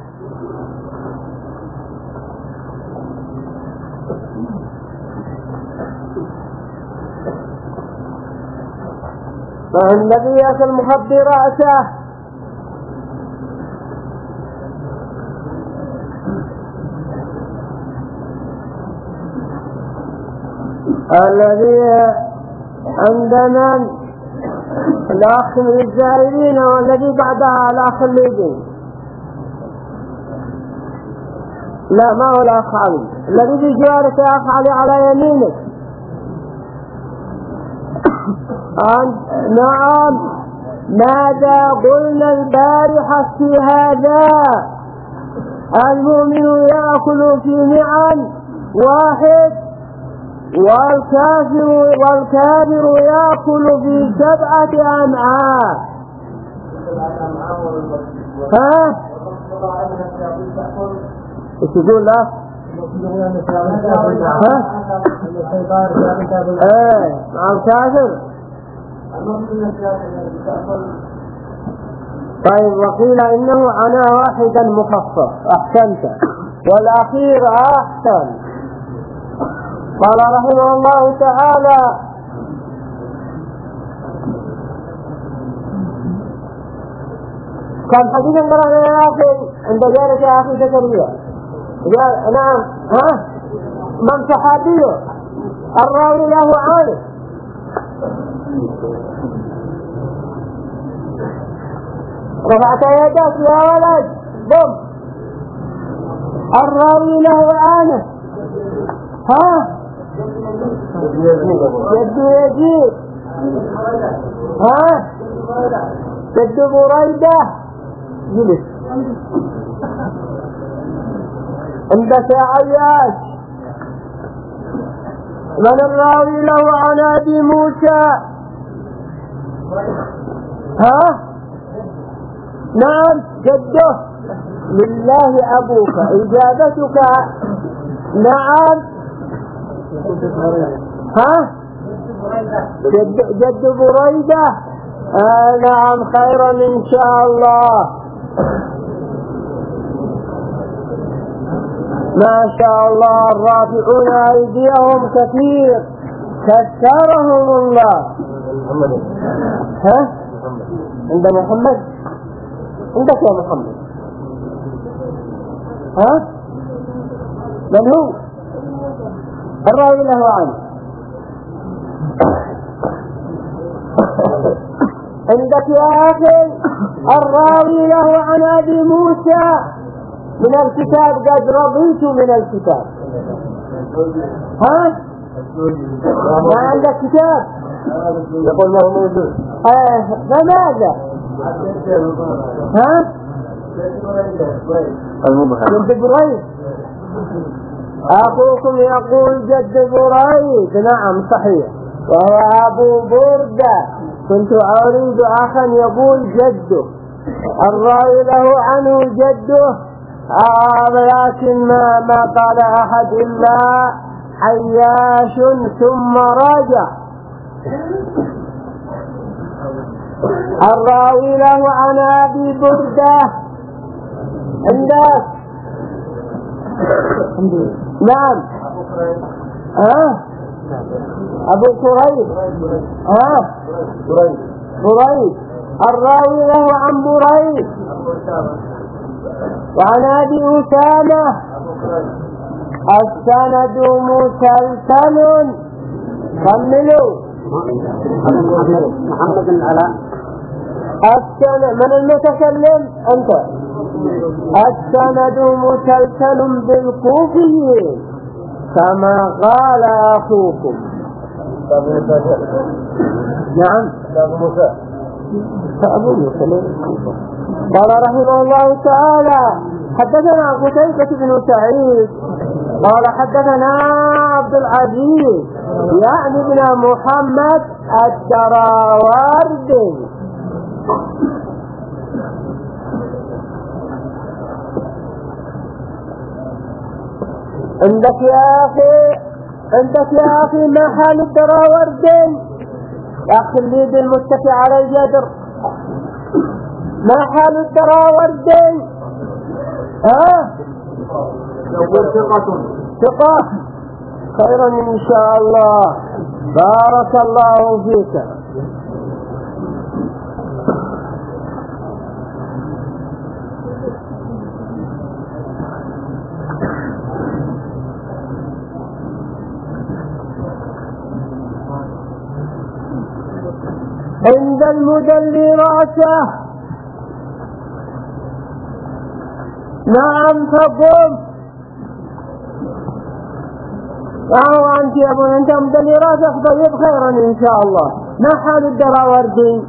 Speaker 1: فالذي يأكل مخدراته الذي عندنا الأخ من الزائرين والذي بعدها الأخ الليبي لا ما هو الأخ علي الذي في جوارك يا أخ علي على يمينك. نعم ماذا قلنا البارحة في هذا؟ المؤمن يأكل في معن واحد والكافر والكافر يأكل في سبعة أمعاء. ها؟ ايش تقول لا؟ ها؟ ايه مع الكافر. طيب وقيل إنه أنا واحدا مخصص أحسنت والأخير أحسن قال رحمه الله تعالى: كم حديثا قرأنا يا أخي عند ذلك يا أخي زكريا؟ نعم. ها من صحابيه الراوي له عنه؟ رفعت يدك يا ولد ضم. الراوي له عنه. ها جد يزيد. ها جد بريدة. جلس عندك يا عياش. من الراوي له عن أبي موسى؟ ها نعم جده. لله أبوك. إجابتك نعم. ها جد, جد بريدة. آه نعم خيرا إن شاء الله. ما شاء الله الرافعون أيديهم كثير كثرهم الله. ها عند محمد. عندك يا محمد. ها من هو الراوي له عنه؟ عندك يا أخي الراوي له عن أبي موسى من الكتاب. قد رضيت من الكتاب. ها ما عندك كتاب؟
Speaker 3: يقول له موجود.
Speaker 1: آه فماذا؟ ها جد بريد. أخوكم يقول جد بريد. نعم صحيح وهو أبو بردة. كنت أريد أخا يقول جده. الرأي له عنه جده. آه لكن ما, ما قال أحد إلا عياش ثم راجع. الراوي له عن أبي بردة عندك. نعم. ها أبو كريب. ها بريد. الراوي له عن بريد وعن أبي أسامة. السند مسلسل. كملوا.
Speaker 2: محمد العلاء.
Speaker 1: السند من المتكلم أنت. السند مسلسل بالكوفيين كما قال أخوكم. نعم أبو موسى. قال رحمه الله تعالى: حدثنا قتيبة بن سعيد قال حدثنا عبد العزيز يعني ابن محمد الدراوردي. عندك يا أخي عندك يا أخي ما حال الدراوردي؟ يا أخي اللي بالمتكئ على الجدر. ما حال الدراوردي؟ ها
Speaker 3: يقول ثقة.
Speaker 1: ثقة خيرا إن شاء الله. بارك الله فيك. عند المدلي رأسه. نعم فقم. أو أنت يا أبو أنت مدلي رأسك طيب خيرا إن شاء الله. ما حال الدراوردي؟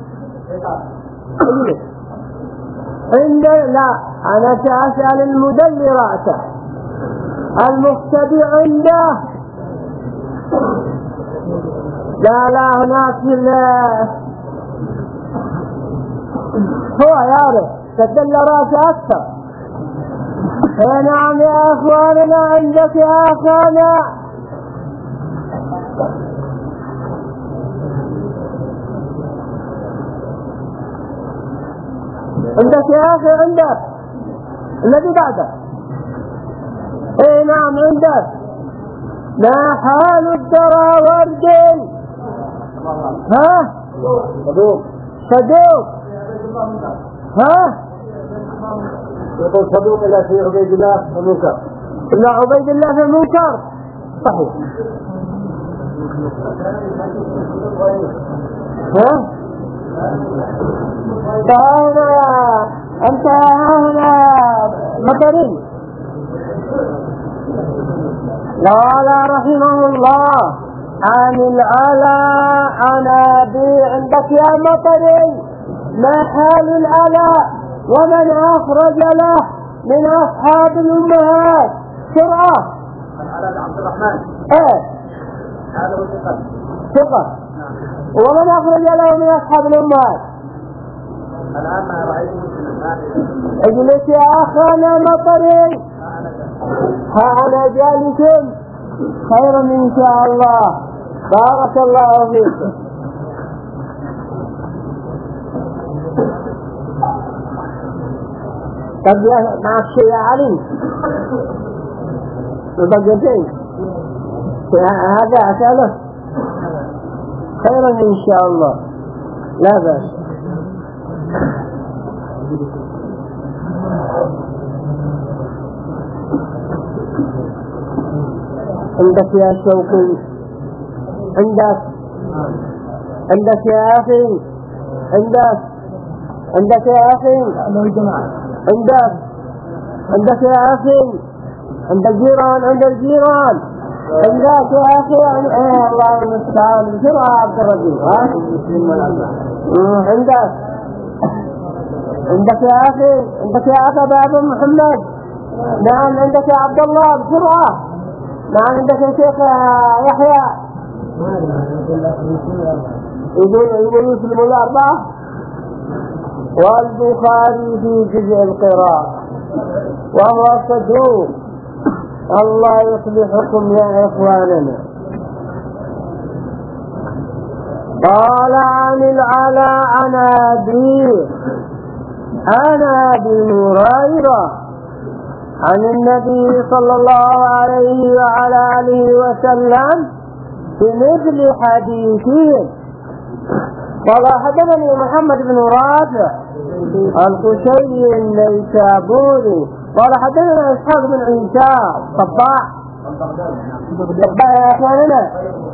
Speaker 1: عند لا أنا سأسأل المدلي رأسه. المختبئ عنده. لا لا هناك هو يعرف تدل رأسه أكثر. نعم يا أخواننا عندك يا أخوانا. عندك يا أخي عندك الذي بعده. اي نعم عندك ما حال الدرى ورد؟ ها؟
Speaker 2: صدوق.
Speaker 1: صدوق. ها؟
Speaker 2: يقول صدوق إلى في عبيد الله ومنكر.
Speaker 1: إلى عبيد الله في منكر. صحيح. ها؟ فهنا أنت هنا مطرين. قال رحمه الله عن العلا عن أبي عندك يا مطري ما حال العلا ومن أخرج له من أصحاب الأمهات سرعة.
Speaker 3: العلا عبد الرحمن.
Speaker 1: ايه
Speaker 3: هذا هو ثقة.
Speaker 1: ثقة. ومن أخرج له من أصحاب الأمهات؟
Speaker 3: الآن ما رأيت مسلم.
Speaker 1: اجلس يا أخانا مطري. ها أنا جالس خير إن شاء الله. بارك الله فيك. طب معك شيء يا علي؟ بقيتين هذا أسأله خيرا إن شاء الله لا بأس. عندك يا شوقي عندك عندك يا أخي عندك عندك يا أخي عندك عندك يا أخي عند الجيران عند الجيران عندك يا أخي. ايه الله المستعان. بسرعة عبد الرجيم. ها عندك عندك يا أخي عندك يا أخي بابا محمد. نعم عندك يا عبد الله بسرعة. نعم عندك يا شيخ يحيى. يقول يقول يسلم الأربعة. والبخاري في جزء القراءة وهو صدوق. الله يصلحكم يا إخواننا. قال عن العلا عن أبيه عن أبي هريرة عن النبي صلى الله عليه وعلى آله وسلم بمثل حديثه. قال حدثني محمد بن رافع القشيري النيسابوري قال حدثنا إسحاق بن عيسى الطباع. الطباع يا أخواننا.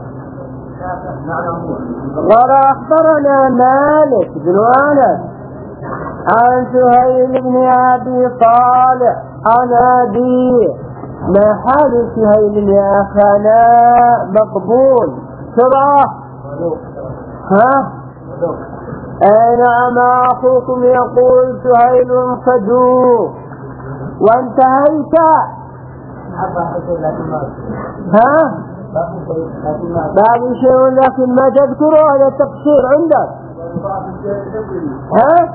Speaker 1: قال أخبرنا مالك بن أنس عن سهيل بن أبي صالح عن أبيه. ما حال سهيل يا أخانا؟ مقبول. سرعة. ها أين أما أخوكم يقول سهيل صدوق وانتهيت. ها بعض شيء لكن ما تذكره هذا التقصير عندك. ها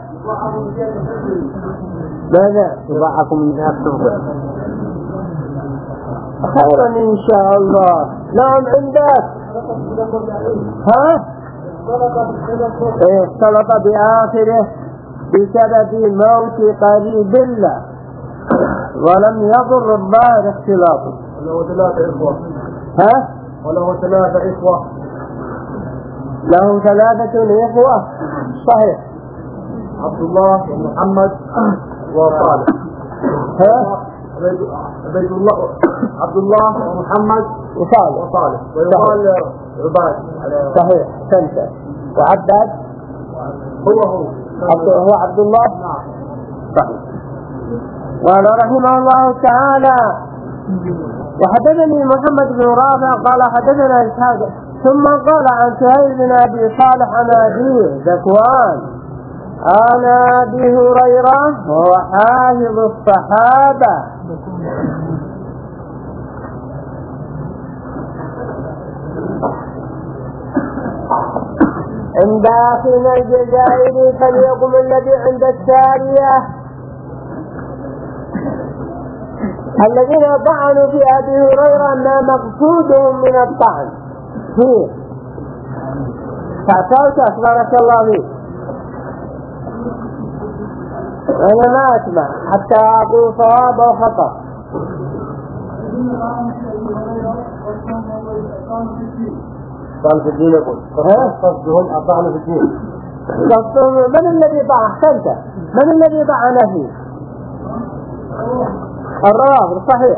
Speaker 1: ماذا يضعكم من أكتوبر خيرا إن شاء الله. نعم عندك. ها اختلط بآخره بسبب موت قريب له ولم يضر الظاهر اختلاطه.
Speaker 2: وله ثلاثة إخوة.
Speaker 1: ها
Speaker 2: وله ثلاثة إخوة.
Speaker 1: له ثلاثة إخوة. صحيح.
Speaker 2: عبد الله ومحمد وصالح.
Speaker 1: ها
Speaker 2: عبد الله عبد الله ومحمد
Speaker 1: وصالح
Speaker 2: وصالح ويقال عباد.
Speaker 1: صحيح. سنت وعباد
Speaker 2: هو هو
Speaker 1: عبد هو عبد الله. صحيح. قال رحمه الله تعالى وحدثني محمد بن رافع قال حدثنا إسحاق ثم قال عن سهيل بن أبي صالح عن أبيه ذكوان عن أبي هريرة وهو حافظ الصحابة. عند أخينا الجزائري فليقم الذي عند السارية الذين طعنوا في أبي هريرة ما مقصودهم من الطعن فيه. فأعطوك بارك الله فيك. أنا ما أسمع حتى أقول صواب أو خطأ.
Speaker 3: طعن في الدين يقول قصدهم الطعن في الدين.
Speaker 1: قصدهم من الذي طعن أحسنت من الذي طعن فيه؟ الروافض صحيح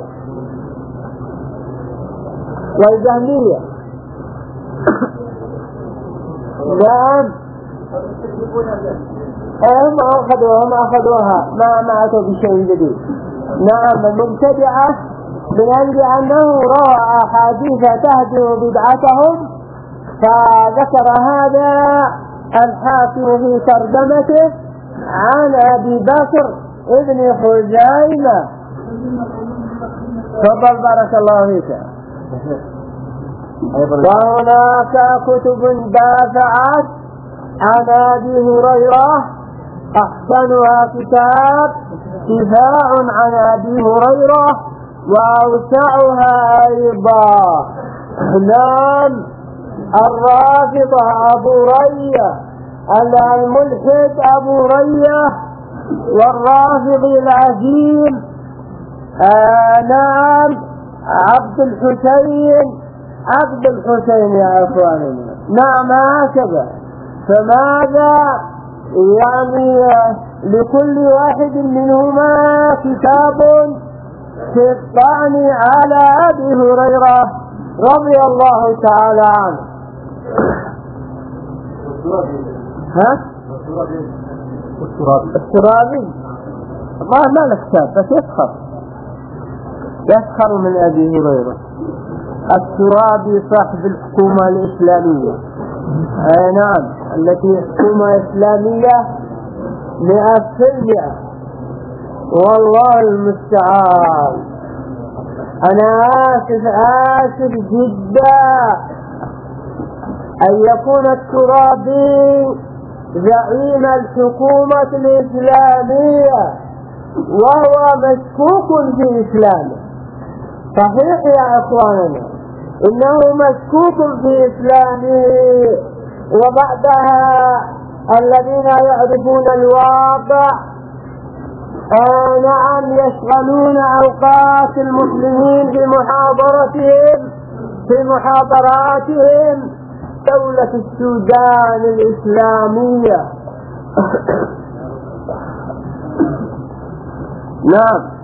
Speaker 1: والجهمية. نعم هم أخذوها هم أخذوها ما ما أتوا بشيء جديد. نعم المبتدعة من أجل أنه روى أحاديث تهدم بدعتهم فذكر هذا الحاكم في ترجمته عن أبي بكر ابن خزيمة. تفضل بارك الله فيك. وهناك كتب دافعت عن أبي هريرة أحسنها كتاب دفاع عن أبي هريرة وأوسعها أيضا نعم الرافضة أبو رية الملحد أبو رية والرافضي العجيب آه نعم عبد الحسين عبد الحسين يا أخواننا. نعم هكذا. فماذا يعني لكل واحد منهما كتاب في الطعن على أبي هريرة رضي الله تعالى عنه. ها؟ الترابي الله ما له كتاب بس يسخر يسخر من أبي هريرة. الترابي صاحب الحكومة الإسلامية أي نعم التي حكومة إسلامية مئة في المئة والله المستعان. أنا آسف آسف جدا أن يكون الترابي زعيم الحكومة الإسلامية وهو مشكوك في إسلامه. صحيح يا أخواننا إنه مشكوك في إسلامه وبعدها الذين يعرفون الواقع آه نعم يشغلون أوقات المسلمين في محاضرتهم في محاضراتهم دولة السودان الإسلامية. نعم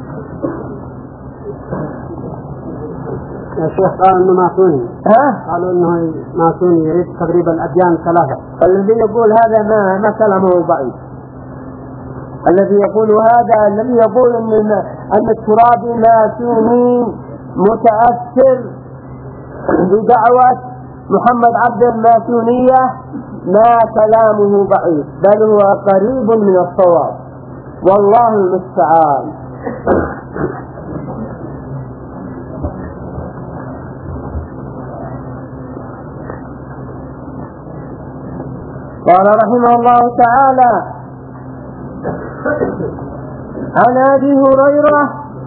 Speaker 2: يا شيخ قال انه ماسوني.
Speaker 1: ها؟
Speaker 2: قالوا انه ماسوني يريد تقريبا الاديان ثلاثه.
Speaker 1: الذي يقول هذا ما ما كلامه ضعيف. الذي يقول هذا الذي يقول ان ان الترابي ماسوني متاثر بدعوه محمد عبد الماسونيه ما كلامه ضعيف بل هو قريب من الصواب والله المستعان. قال رحمه الله تعالى عن أبي هريرة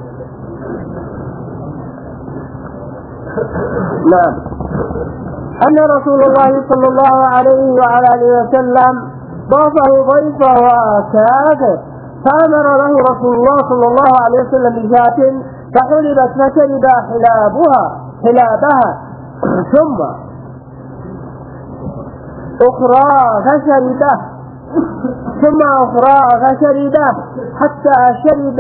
Speaker 1: نعم أن رسول الله صلى الله عليه وعلى آله وسلم ضافه ضيفه وكافر فأمر له رسول الله صلى الله عليه وسلم بشاة فحلبت فشرب حلابها حلابها ثم أخرى فشربه ثم أخرى فشربه حتى شرب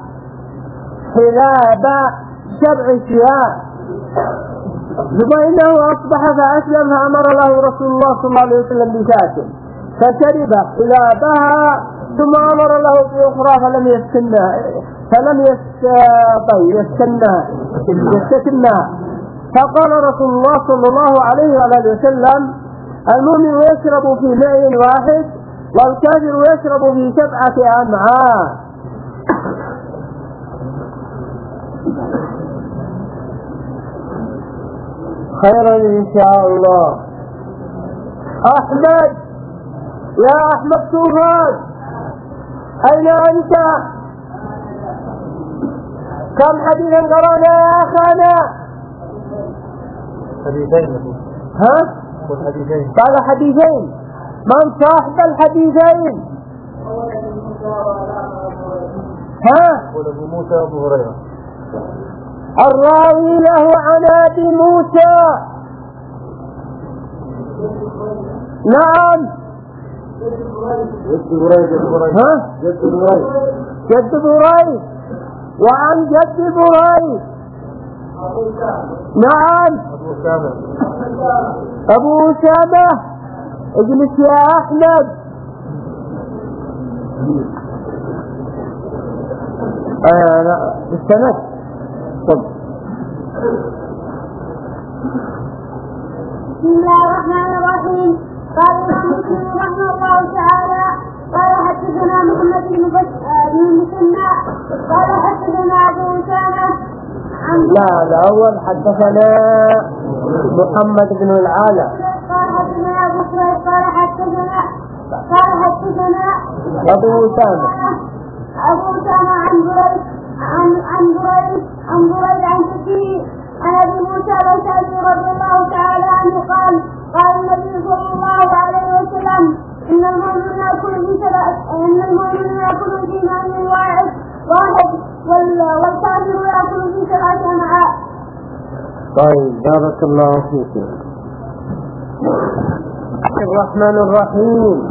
Speaker 1: حلاب سبع شياه ثم إنه أصبح فأسلم فأمر له رسول الله صلى الله عليه وسلم بشاة فشرب حلابها ثم أمر له بأخرى فلم يستنى فلم يستنى يستنى فقال رسول الله صلى الله عليه وآله وسلم المؤمن يشرب في ماء واحد والكافر يشرب في سبعة أمعاء. خيرا إن شاء الله. أحمد يا أحمد طوفان أين أنت؟ كم حديثا قرأنا يا أخانا؟
Speaker 3: حديثين.
Speaker 1: ها؟
Speaker 3: والحديثين.
Speaker 1: قال حديثين. من صاحب الحديثين؟ ها؟
Speaker 3: قول أبو موسى وأبو
Speaker 1: الراوي له عن أبي موسى نعم.
Speaker 3: جد بريد.
Speaker 1: ها؟
Speaker 3: جد بريد.
Speaker 1: جد بريد. وعن جد بريد. نعم.
Speaker 3: أبو أسامة.
Speaker 1: أبو أسامة. اجلس يا أحمد. آه لا استمت. طب
Speaker 4: بسم الله الرحمن الرحيم. قال الإمام مسلم رحمه الله تعالى قال حدثنا محمد بن مسنى قال حدثنا أبو أسامة عن
Speaker 1: لا الأول حدثنا محمد بن العالى
Speaker 4: قال حدثنا أبو سعيد قال حدثنا قال حدثنا
Speaker 1: أبو أسامة
Speaker 4: أبو أسامة عن بريد عن عن بريد عن بريد عن سكين عن أبي موسى الأشعري رضي الله تعالى عنه قال قال النبي صلى الله عليه وسلم إن المؤمن يأكل في سبع إن المؤمن يأكل في ماء واحد واحد والكافر يأكل في سبعة أمعاء.
Speaker 1: طيب بارك الله فيك. الرحمن الرحيم.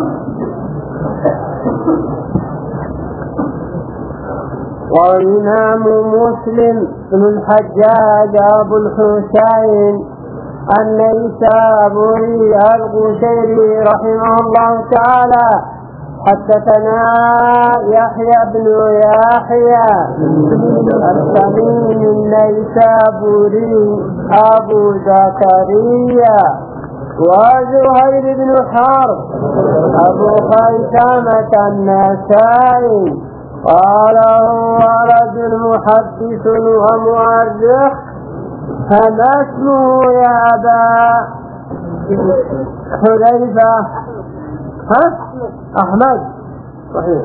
Speaker 1: والإمام مسلم بن الحجاج أبو الحسين النيسابوري القشيري رحمه الله تعالى حدثنا يحيى بن يحيى التميمي النيسابوري أبو زكريا وزهير بن حرب أبو خيثمة النسائي قال هو رجل محدث ومؤرخ فما اسمه يا أبا حذيفة؟ ها؟ أحمد. صحيح.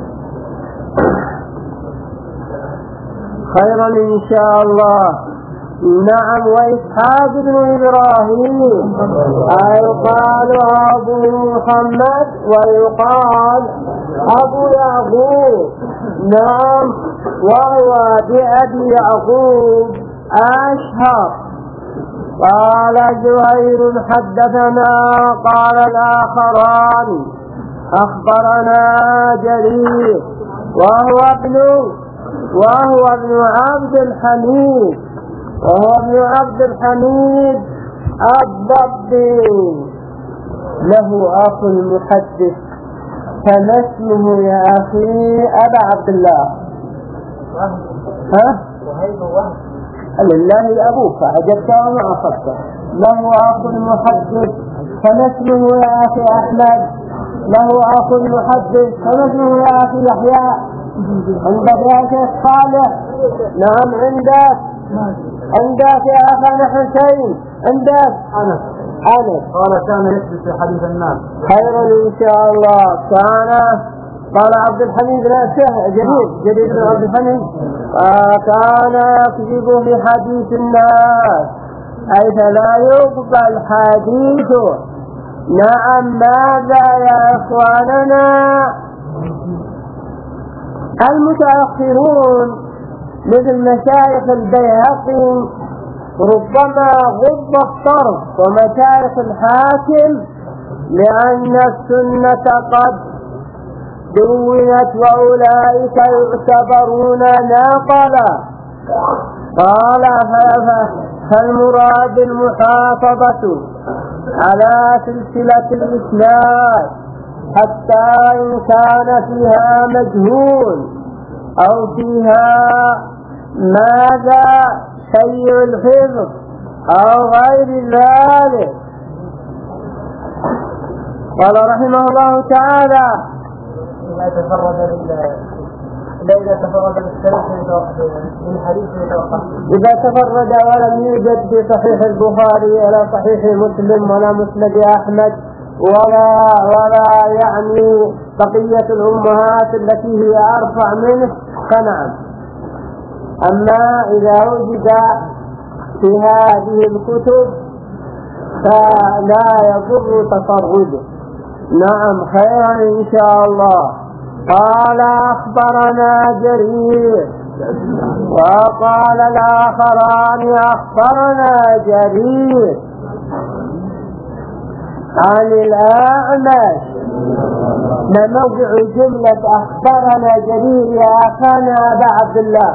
Speaker 1: خيرا إن شاء الله. نعم. وإسحاق بن إبراهيم يقال أبو محمد ويقال أبو يعقوب. نعم. وهو بأبي يعقوب أشهر. قال زهير حدثنا قال الآخران أخبرنا جرير وهو ابن وهو ابن عبد الحميد وهو ابن عبد الحميد الضبي له أخ المحدث. فما اسمه يا أخي أبا عبد الله؟ ها؟ لله أبوك عجبت وما أخذته. له أخ المحدث. فما اسمه يا أخي أحمد؟ له أخ المحدث. فما اسمه يا أخي يحيى؟ عندك يا شيخ صالح؟ نعم عندك. عندك يا أخانا حسين؟ عندك؟
Speaker 3: أنس.
Speaker 1: أنس.
Speaker 3: قال كان يكتب في حديث الناس.
Speaker 1: خيرا إن شاء الله. كان قال عبد الحميد نفسه جديد جديد بن عبد الحميد كان يكذب في حديث الناس حيث لا يقبل حديثه. نعم. ماذا يا إخواننا المتأخرون مثل مشايخ البيهقي ربما غض الطرف ومشايخ الحاكم لأن السنة قد دونت وأولئك يعتبرون ناقلا. قال فالمراد المحافظة على سلسلة الإسناد حتى إن كان فيها مجهول أو فيها ماذا سيء الحفظ أو غير ذلك. قال رحمه الله تعالى
Speaker 2: إذا تفرد إذا تفرد من حديث
Speaker 1: إذا تفرد ولم يوجد في صحيح البخاري ولا صحيح مسلم ولا مسند أحمد ولا ولا يعني بقية الأمهات التي هي أرفع منه فنعم. أما إذا وجد في هذه الكتب فلا يضر تفرده. نعم. خيرا إن شاء الله. قال أخبرنا جرير وقال الآخران أخبرنا جرير عن الأعمش. ما موضع جملة أخبرنا جرير يا أخانا أبا عبد الله؟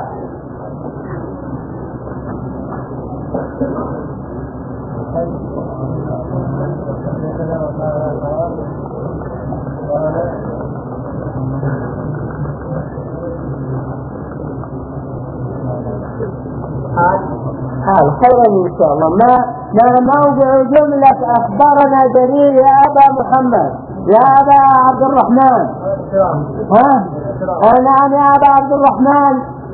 Speaker 1: حال خيرا إن شاء الله. ما ما موضع جملة أخبرنا جرير يا أبا محمد يا أبا عبد الرحمن؟ ها؟ نعم يا أبا عبد الرحمن.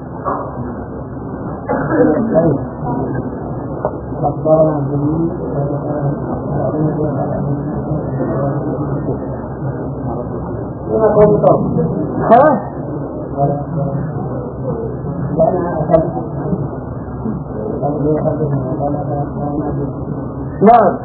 Speaker 1: ها؟ نعم